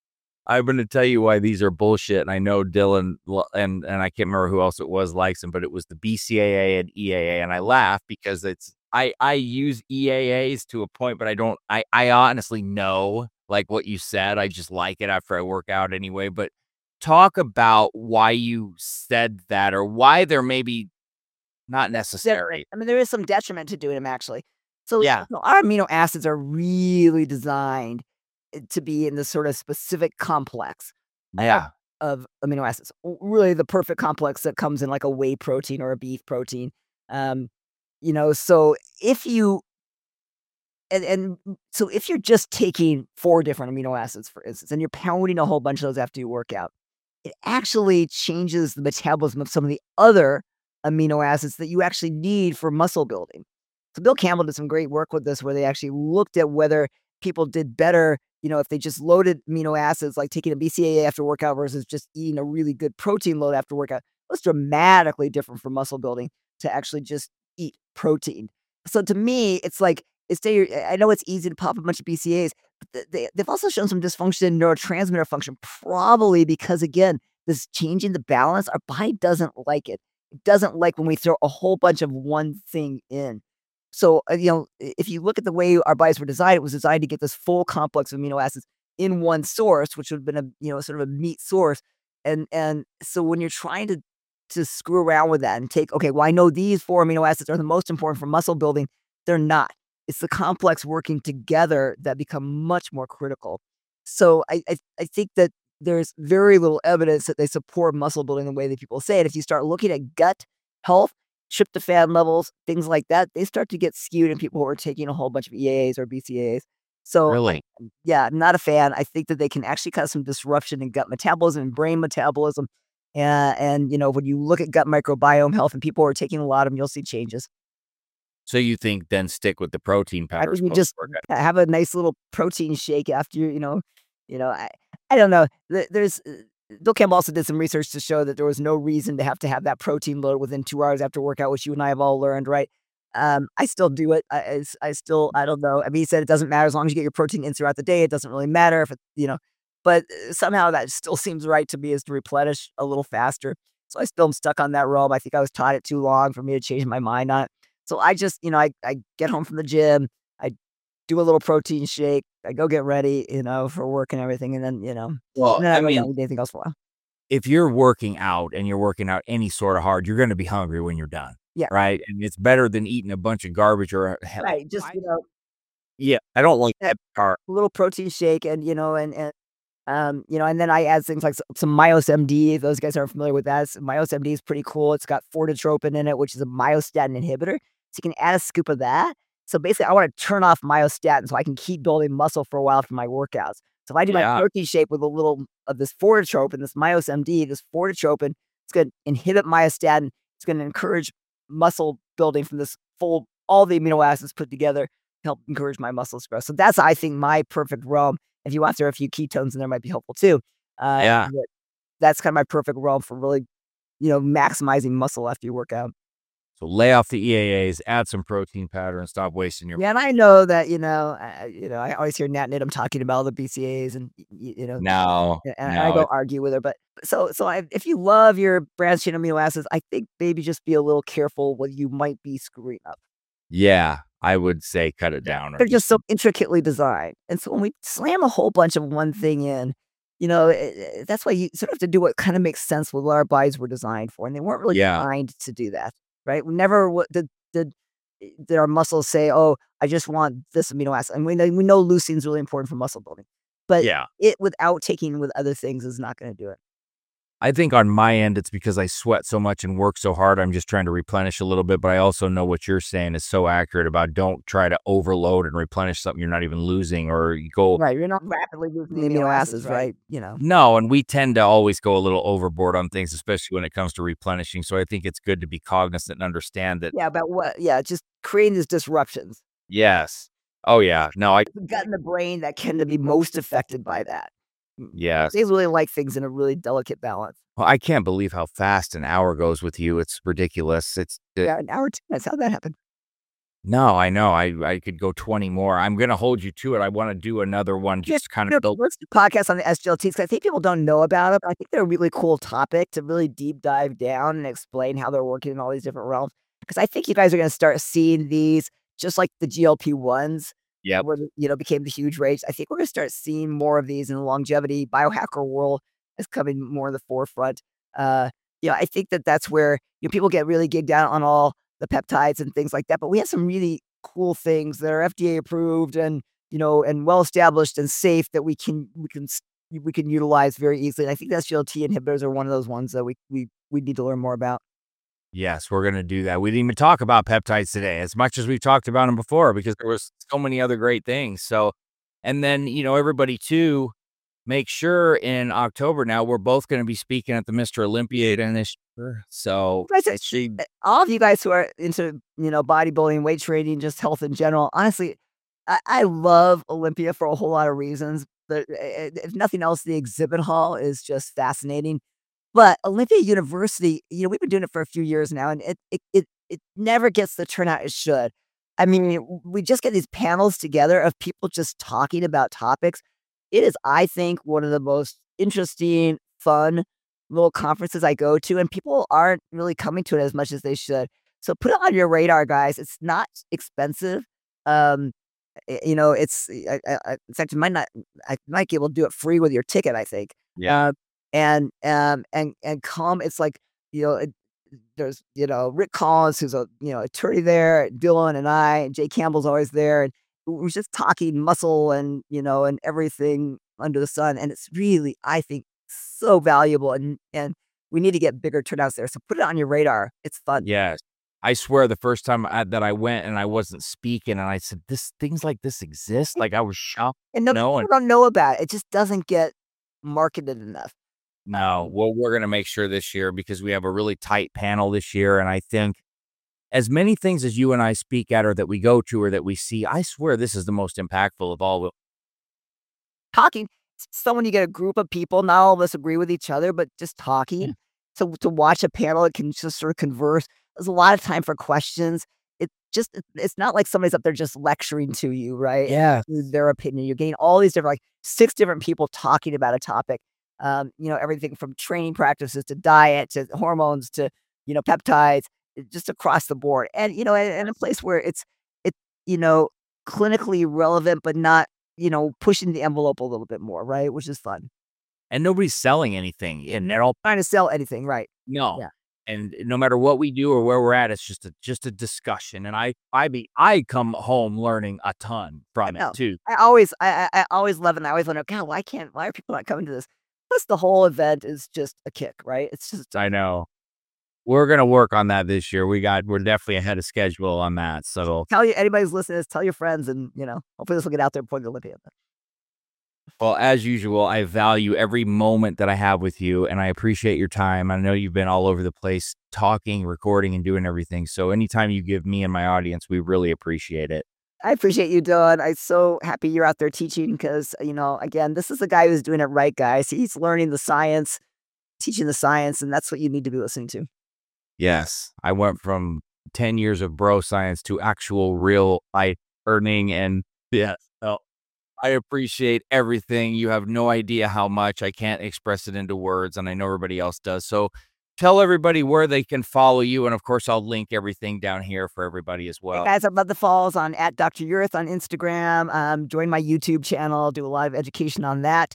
I'm going to tell you why these are bullshit. And I know Dylan l- and, and I can't remember who else it was likes them, but it was the B C A A and E A A. And I laugh because it's, I, I use E A As to a point, but I don't, I, I honestly know like what you said. I just like it after I work out anyway, but talk about why you said that or why they're maybe not There- necessary. I mean, there is some detriment to doing them actually. So Yeah. you know, our amino acids are really designed uh, to be in this sort of specific complex Yeah. of amino acids. W- Really, the perfect complex that comes in like a whey protein or a beef protein. Um, you know, so if you and, and so if you're just taking four different amino acids, for instance, and you're pounding a whole bunch of those after you work out, it actually changes the metabolism of some of the other amino acids that you actually need for muscle building. So Bill Campbell did some great work with this where they actually looked at whether people did better, you know, if they just loaded amino acids, like taking a B C A A after workout versus just eating a really good protein load after workout. It was dramatically different for muscle building to actually just eat protein. So to me, it's like, it's they, I know it's easy to pop a bunch of B C A As, but th- they, they've also shown some dysfunction in neurotransmitter function, probably because, again, this changing the balance, our body doesn't like it. It doesn't like when we throw a whole bunch of one thing in. So, uh, you know, i- if you look at the way our bodies were designed, it was designed to get this full complex of amino acids in one source, which would have been a, you know, sort of a meat source. And and so when you're trying to to screw around with that and take, okay, well, I know these four amino acids are the most important for muscle building. They're not. It's the complex working together that become much more critical. So I I, I think that there's very little evidence that they support muscle building the way that people say it. If you start looking at gut health, tryptophan levels, things like that, they start to get skewed in people who are taking a whole bunch of E A As or B C A As. So Really? yeah, I'm not a fan. I think that they can actually cause some disruption in gut metabolism and brain metabolism. And, and you know, when you look at gut microbiome health and people who are taking a lot of them, you'll see changes. So you think then stick with the protein I powders think you just post-workout? have a nice little protein shake after you, you know, you know, I, I don't know. There- There's uh, Bill Campbell also did some research to show that there was no reason to have to have that protein load within two hours after workout, which you and I have all learned, right? Um, I still do it. I, I s- I still, I don't know. I mean, he said it doesn't matter as long as you get your protein in throughout the day. It doesn't really matter if it, you know, but uh, somehow that still seems right to me is to replenish a little faster. So I still am stuck on that realm. I think I was taught it too long for me to change my mind on it. So I just, you know, I, I get home from the gym, I do a little protein shake, I go get ready, you know, for work and everything. And then, you know, and Well, then I I don't mean, eat anything else for a while. if you're working out and you're working out any sort of hard, you're going to be hungry when you're done. Yeah. Right. And it's better than eating a bunch of garbage or a hell. Right. Just, I- you know, Yeah. I don't like that that part. little protein shake and, you know, and, and, um, you know, and then I add things like s- some Myos M D. If those guys aren't familiar with that, Myos M D is pretty cool. It's got fortitropin in it, which is a myostatin inhibitor. So you can add a scoop of that. So basically, I want to turn off myostatin so I can keep building muscle for a while for my workouts. So if I do my Yeah. protein shake with a little of this fortitropin, this Myos M D, this fortitropin, it's going to inhibit myostatin. It's going to encourage muscle building from this full, all the amino acids put together, help encourage my muscles growth. So that's, I think, my perfect realm. If you want, there are a few ketones in there might be helpful too. Uh, Yeah. but that's kind of my perfect realm for really, you know, maximizing muscle after you work out. So lay off the E A As, add some protein powder, and stop wasting your. Yeah, and I know that, you know, uh, you know, I always hear Nat Nidham talking about the B C As and y- y- you know, No, and and I no. don't It's, argue with her, but so so I, if you love your branched chain amino acids, I think maybe just be a little careful what you might be screwing up. yeah, I would say cut it down. Or They're just just so intricately designed. And so when we slam a whole bunch of one thing in, you know, eh, eh, that's why you sort of have to do what kind of makes sense with what our bodies were designed for. And they weren't really yeah, designed to do that, right? We never what did did eh, did our muscles say, "Oh, I just want this amino acid." And we know we know leucine is really important for muscle building, but yeah. it without taking with other things is not going to do it. I think on my end, it's because I sweat so much and work so hard. I'm just trying to replenish a little bit, but I also know what you're saying is so accurate about don't try to overload and replenish something you're not even losing, or you go. Right? You're not rapidly losing the amino acids, right? You know. No, and we tend to always go a little overboard on things, especially when it comes to replenishing. So I think it's good to be cognizant and understand that. Yeah, about what? Yeah, just creating these disruptions. Yes. Oh yeah. No, I. The gut and the brain that tend to be most affected by that. Mm, Yes. They really like things in a really delicate balance. Well, I can't believe how fast an hour goes with you. It's ridiculous. It's it, Yeah, an hour two minutes. How'd that happen? no, I know. I I could go twenty more. I'm gonna hold you to it. I want to do another one, just kind You know, of build. let's do podcasts on the S G L Ts because I think people don't know about it. But I think they're a really cool topic to really deep dive down and explain how they're working in all these different realms. Because I think you guys are going to start seeing these just like the G L P ones, Yep. where you know became the huge rage. I think we're going to start seeing more of these in the longevity biohacker world is coming more in the forefront. Uh, yeah, I think that that's where you know people get really gigged out on all the peptides and things like that. But we have some really cool things that are F D A approved and you know and well established and safe that we can we can s- we can utilize very easily. And I think S G L T inhibitors are one of those ones that we we we need to learn more about. Yes, we're gonna do that. We didn't even talk about peptides today, as much as we've talked about them before, because there was so many other great things. So, and then you know, everybody too, make sure in October now we're both going to be speaking at the Mister Olympiad initiative. So, But I said, she, uh, all of you guys who are into you know bodybuilding, weight training, just health in general, honestly, I, I love Olympia for a whole lot of reasons. But uh, if nothing else, the exhibit hall is just fascinating. But Olympia University, you know, we've been doing it for a few years now, and it it it, it never gets the turnout it should. I mean, w- we just get these panels together of people just talking about topics. It is, I think, one of the most interesting, fun little conferences I go to, and people aren't really coming to it as much as they should. So put it on your radar, guys. It's not expensive. Um, y- you know, it's I, I, I- in fact, you might not. I might be able to do it free with your ticket. I think. yeah, Uh, and um and and come. It's like you know. It, there's you know Rick Collins, who's a you know attorney there, Dylan and I, and Jay Campbell's always there, and we're just talking muscle and you know and everything under the sun, and it's really I think so valuable, and and we need to get bigger turnouts there. So put it on your radar. It's fun. yes. I swear, the first time I, that I went and I wasn't speaking, and I said, "This things like this exist." Like I was shocked. And no, No, people and don't know about it. It just doesn't get marketed enough. no. Well, we're gonna make sure this year because we have a really tight panel this year, and I think as many things as you and I speak at or that we go to or that we see, I swear this is the most impactful of all. Talking, s someone you get a group of people, not all of us agree with each other, but just Yeah. talking. So to watch a panel, it can just sort of converse. There's a lot of time for questions. It just it it's not like somebody's up there just lecturing to you, right? And Yeah. their opinion. You're getting all these different like six different people talking about a topic. Um, you know, everything from training practices to diet to hormones to, you know, peptides. just across the board. And, you know, and, and a place where it's, it, you know, clinically relevant, but not, you know, pushing the envelope a little bit more, right? Which is fun. And nobody's selling anything, and they're all Trying to sell anything, right? no. Yeah. And no matter what we do or where we're at, it's just a just a discussion. And I I be I come home learning a ton from it know. too. I always, I, I, I always love it. And I always wonder, God, why can't, why are people not coming to this? Plus, the whole event is just a kick, right? It's just, I know. We're gonna work on that this year. We got we're definitely ahead of schedule on that. So tell you, anybody's listening to this, tell your friends, and, you know, hopefully this will get out there before the Olympia. well, as usual, I value every moment that I have with you, and I appreciate your time. I know you've been all over the place talking, recording, and doing everything. So anytime you give me and my audience, we really appreciate it. I appreciate you, Dylan. I'm so happy you're out there teaching because, you know, again, this is the guy who's doing it right, guys. He's learning the science, teaching the science, and that's what you need to be listening to. Yes, I went from ten years of bro science to actual real life earning, and yeah, so I appreciate everything. You have no idea how much. I can't express it into words, and I know everybody else does. So tell everybody where they can follow you, and of course, I'll link everything down here for everybody as well. Hey guys, I'm Love the Falls on at Doctor Yurth on Instagram. Um, join my YouTube channel. Do a lot of education on that.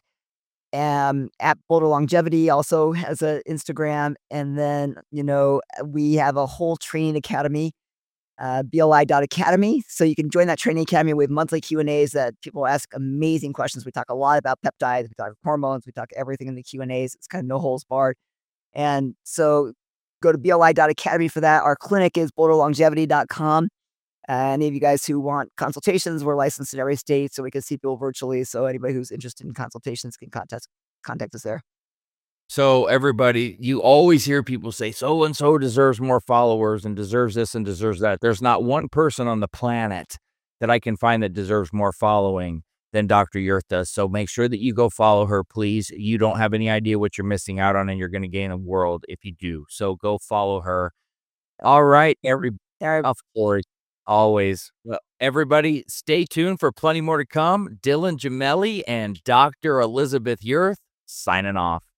Um, at Boulder Longevity also has an Instagram, and then you know we have a whole training academy, uh, B L I dot academy. So you can join that training academy. We have monthly Q and A's that people ask amazing questions. We talk a lot about peptides, we talk hormones, we talk everything in the Q and A's. It's kind of no holes barred. And so go to B L I dot academy for that. Our clinic is boulder longevity dot com. Uh, any of you guys who want consultations, we're licensed in every state, so we can see people virtually. So anybody who's interested in consultations can contact contact us there. So everybody, you always hear people say so and so deserves more followers and deserves this and deserves that. There's not one person on the planet that I can find that deserves more following than Doctor Yurth does. So make sure that you go follow her, please. You don't have any idea what you're missing out on, and you're going to gain a world if you do. So go follow her. All right, every of course, always. Well, everybody, stay tuned for plenty more to come. Dylan Gemelli and Doctor Elizabeth Yurth signing off.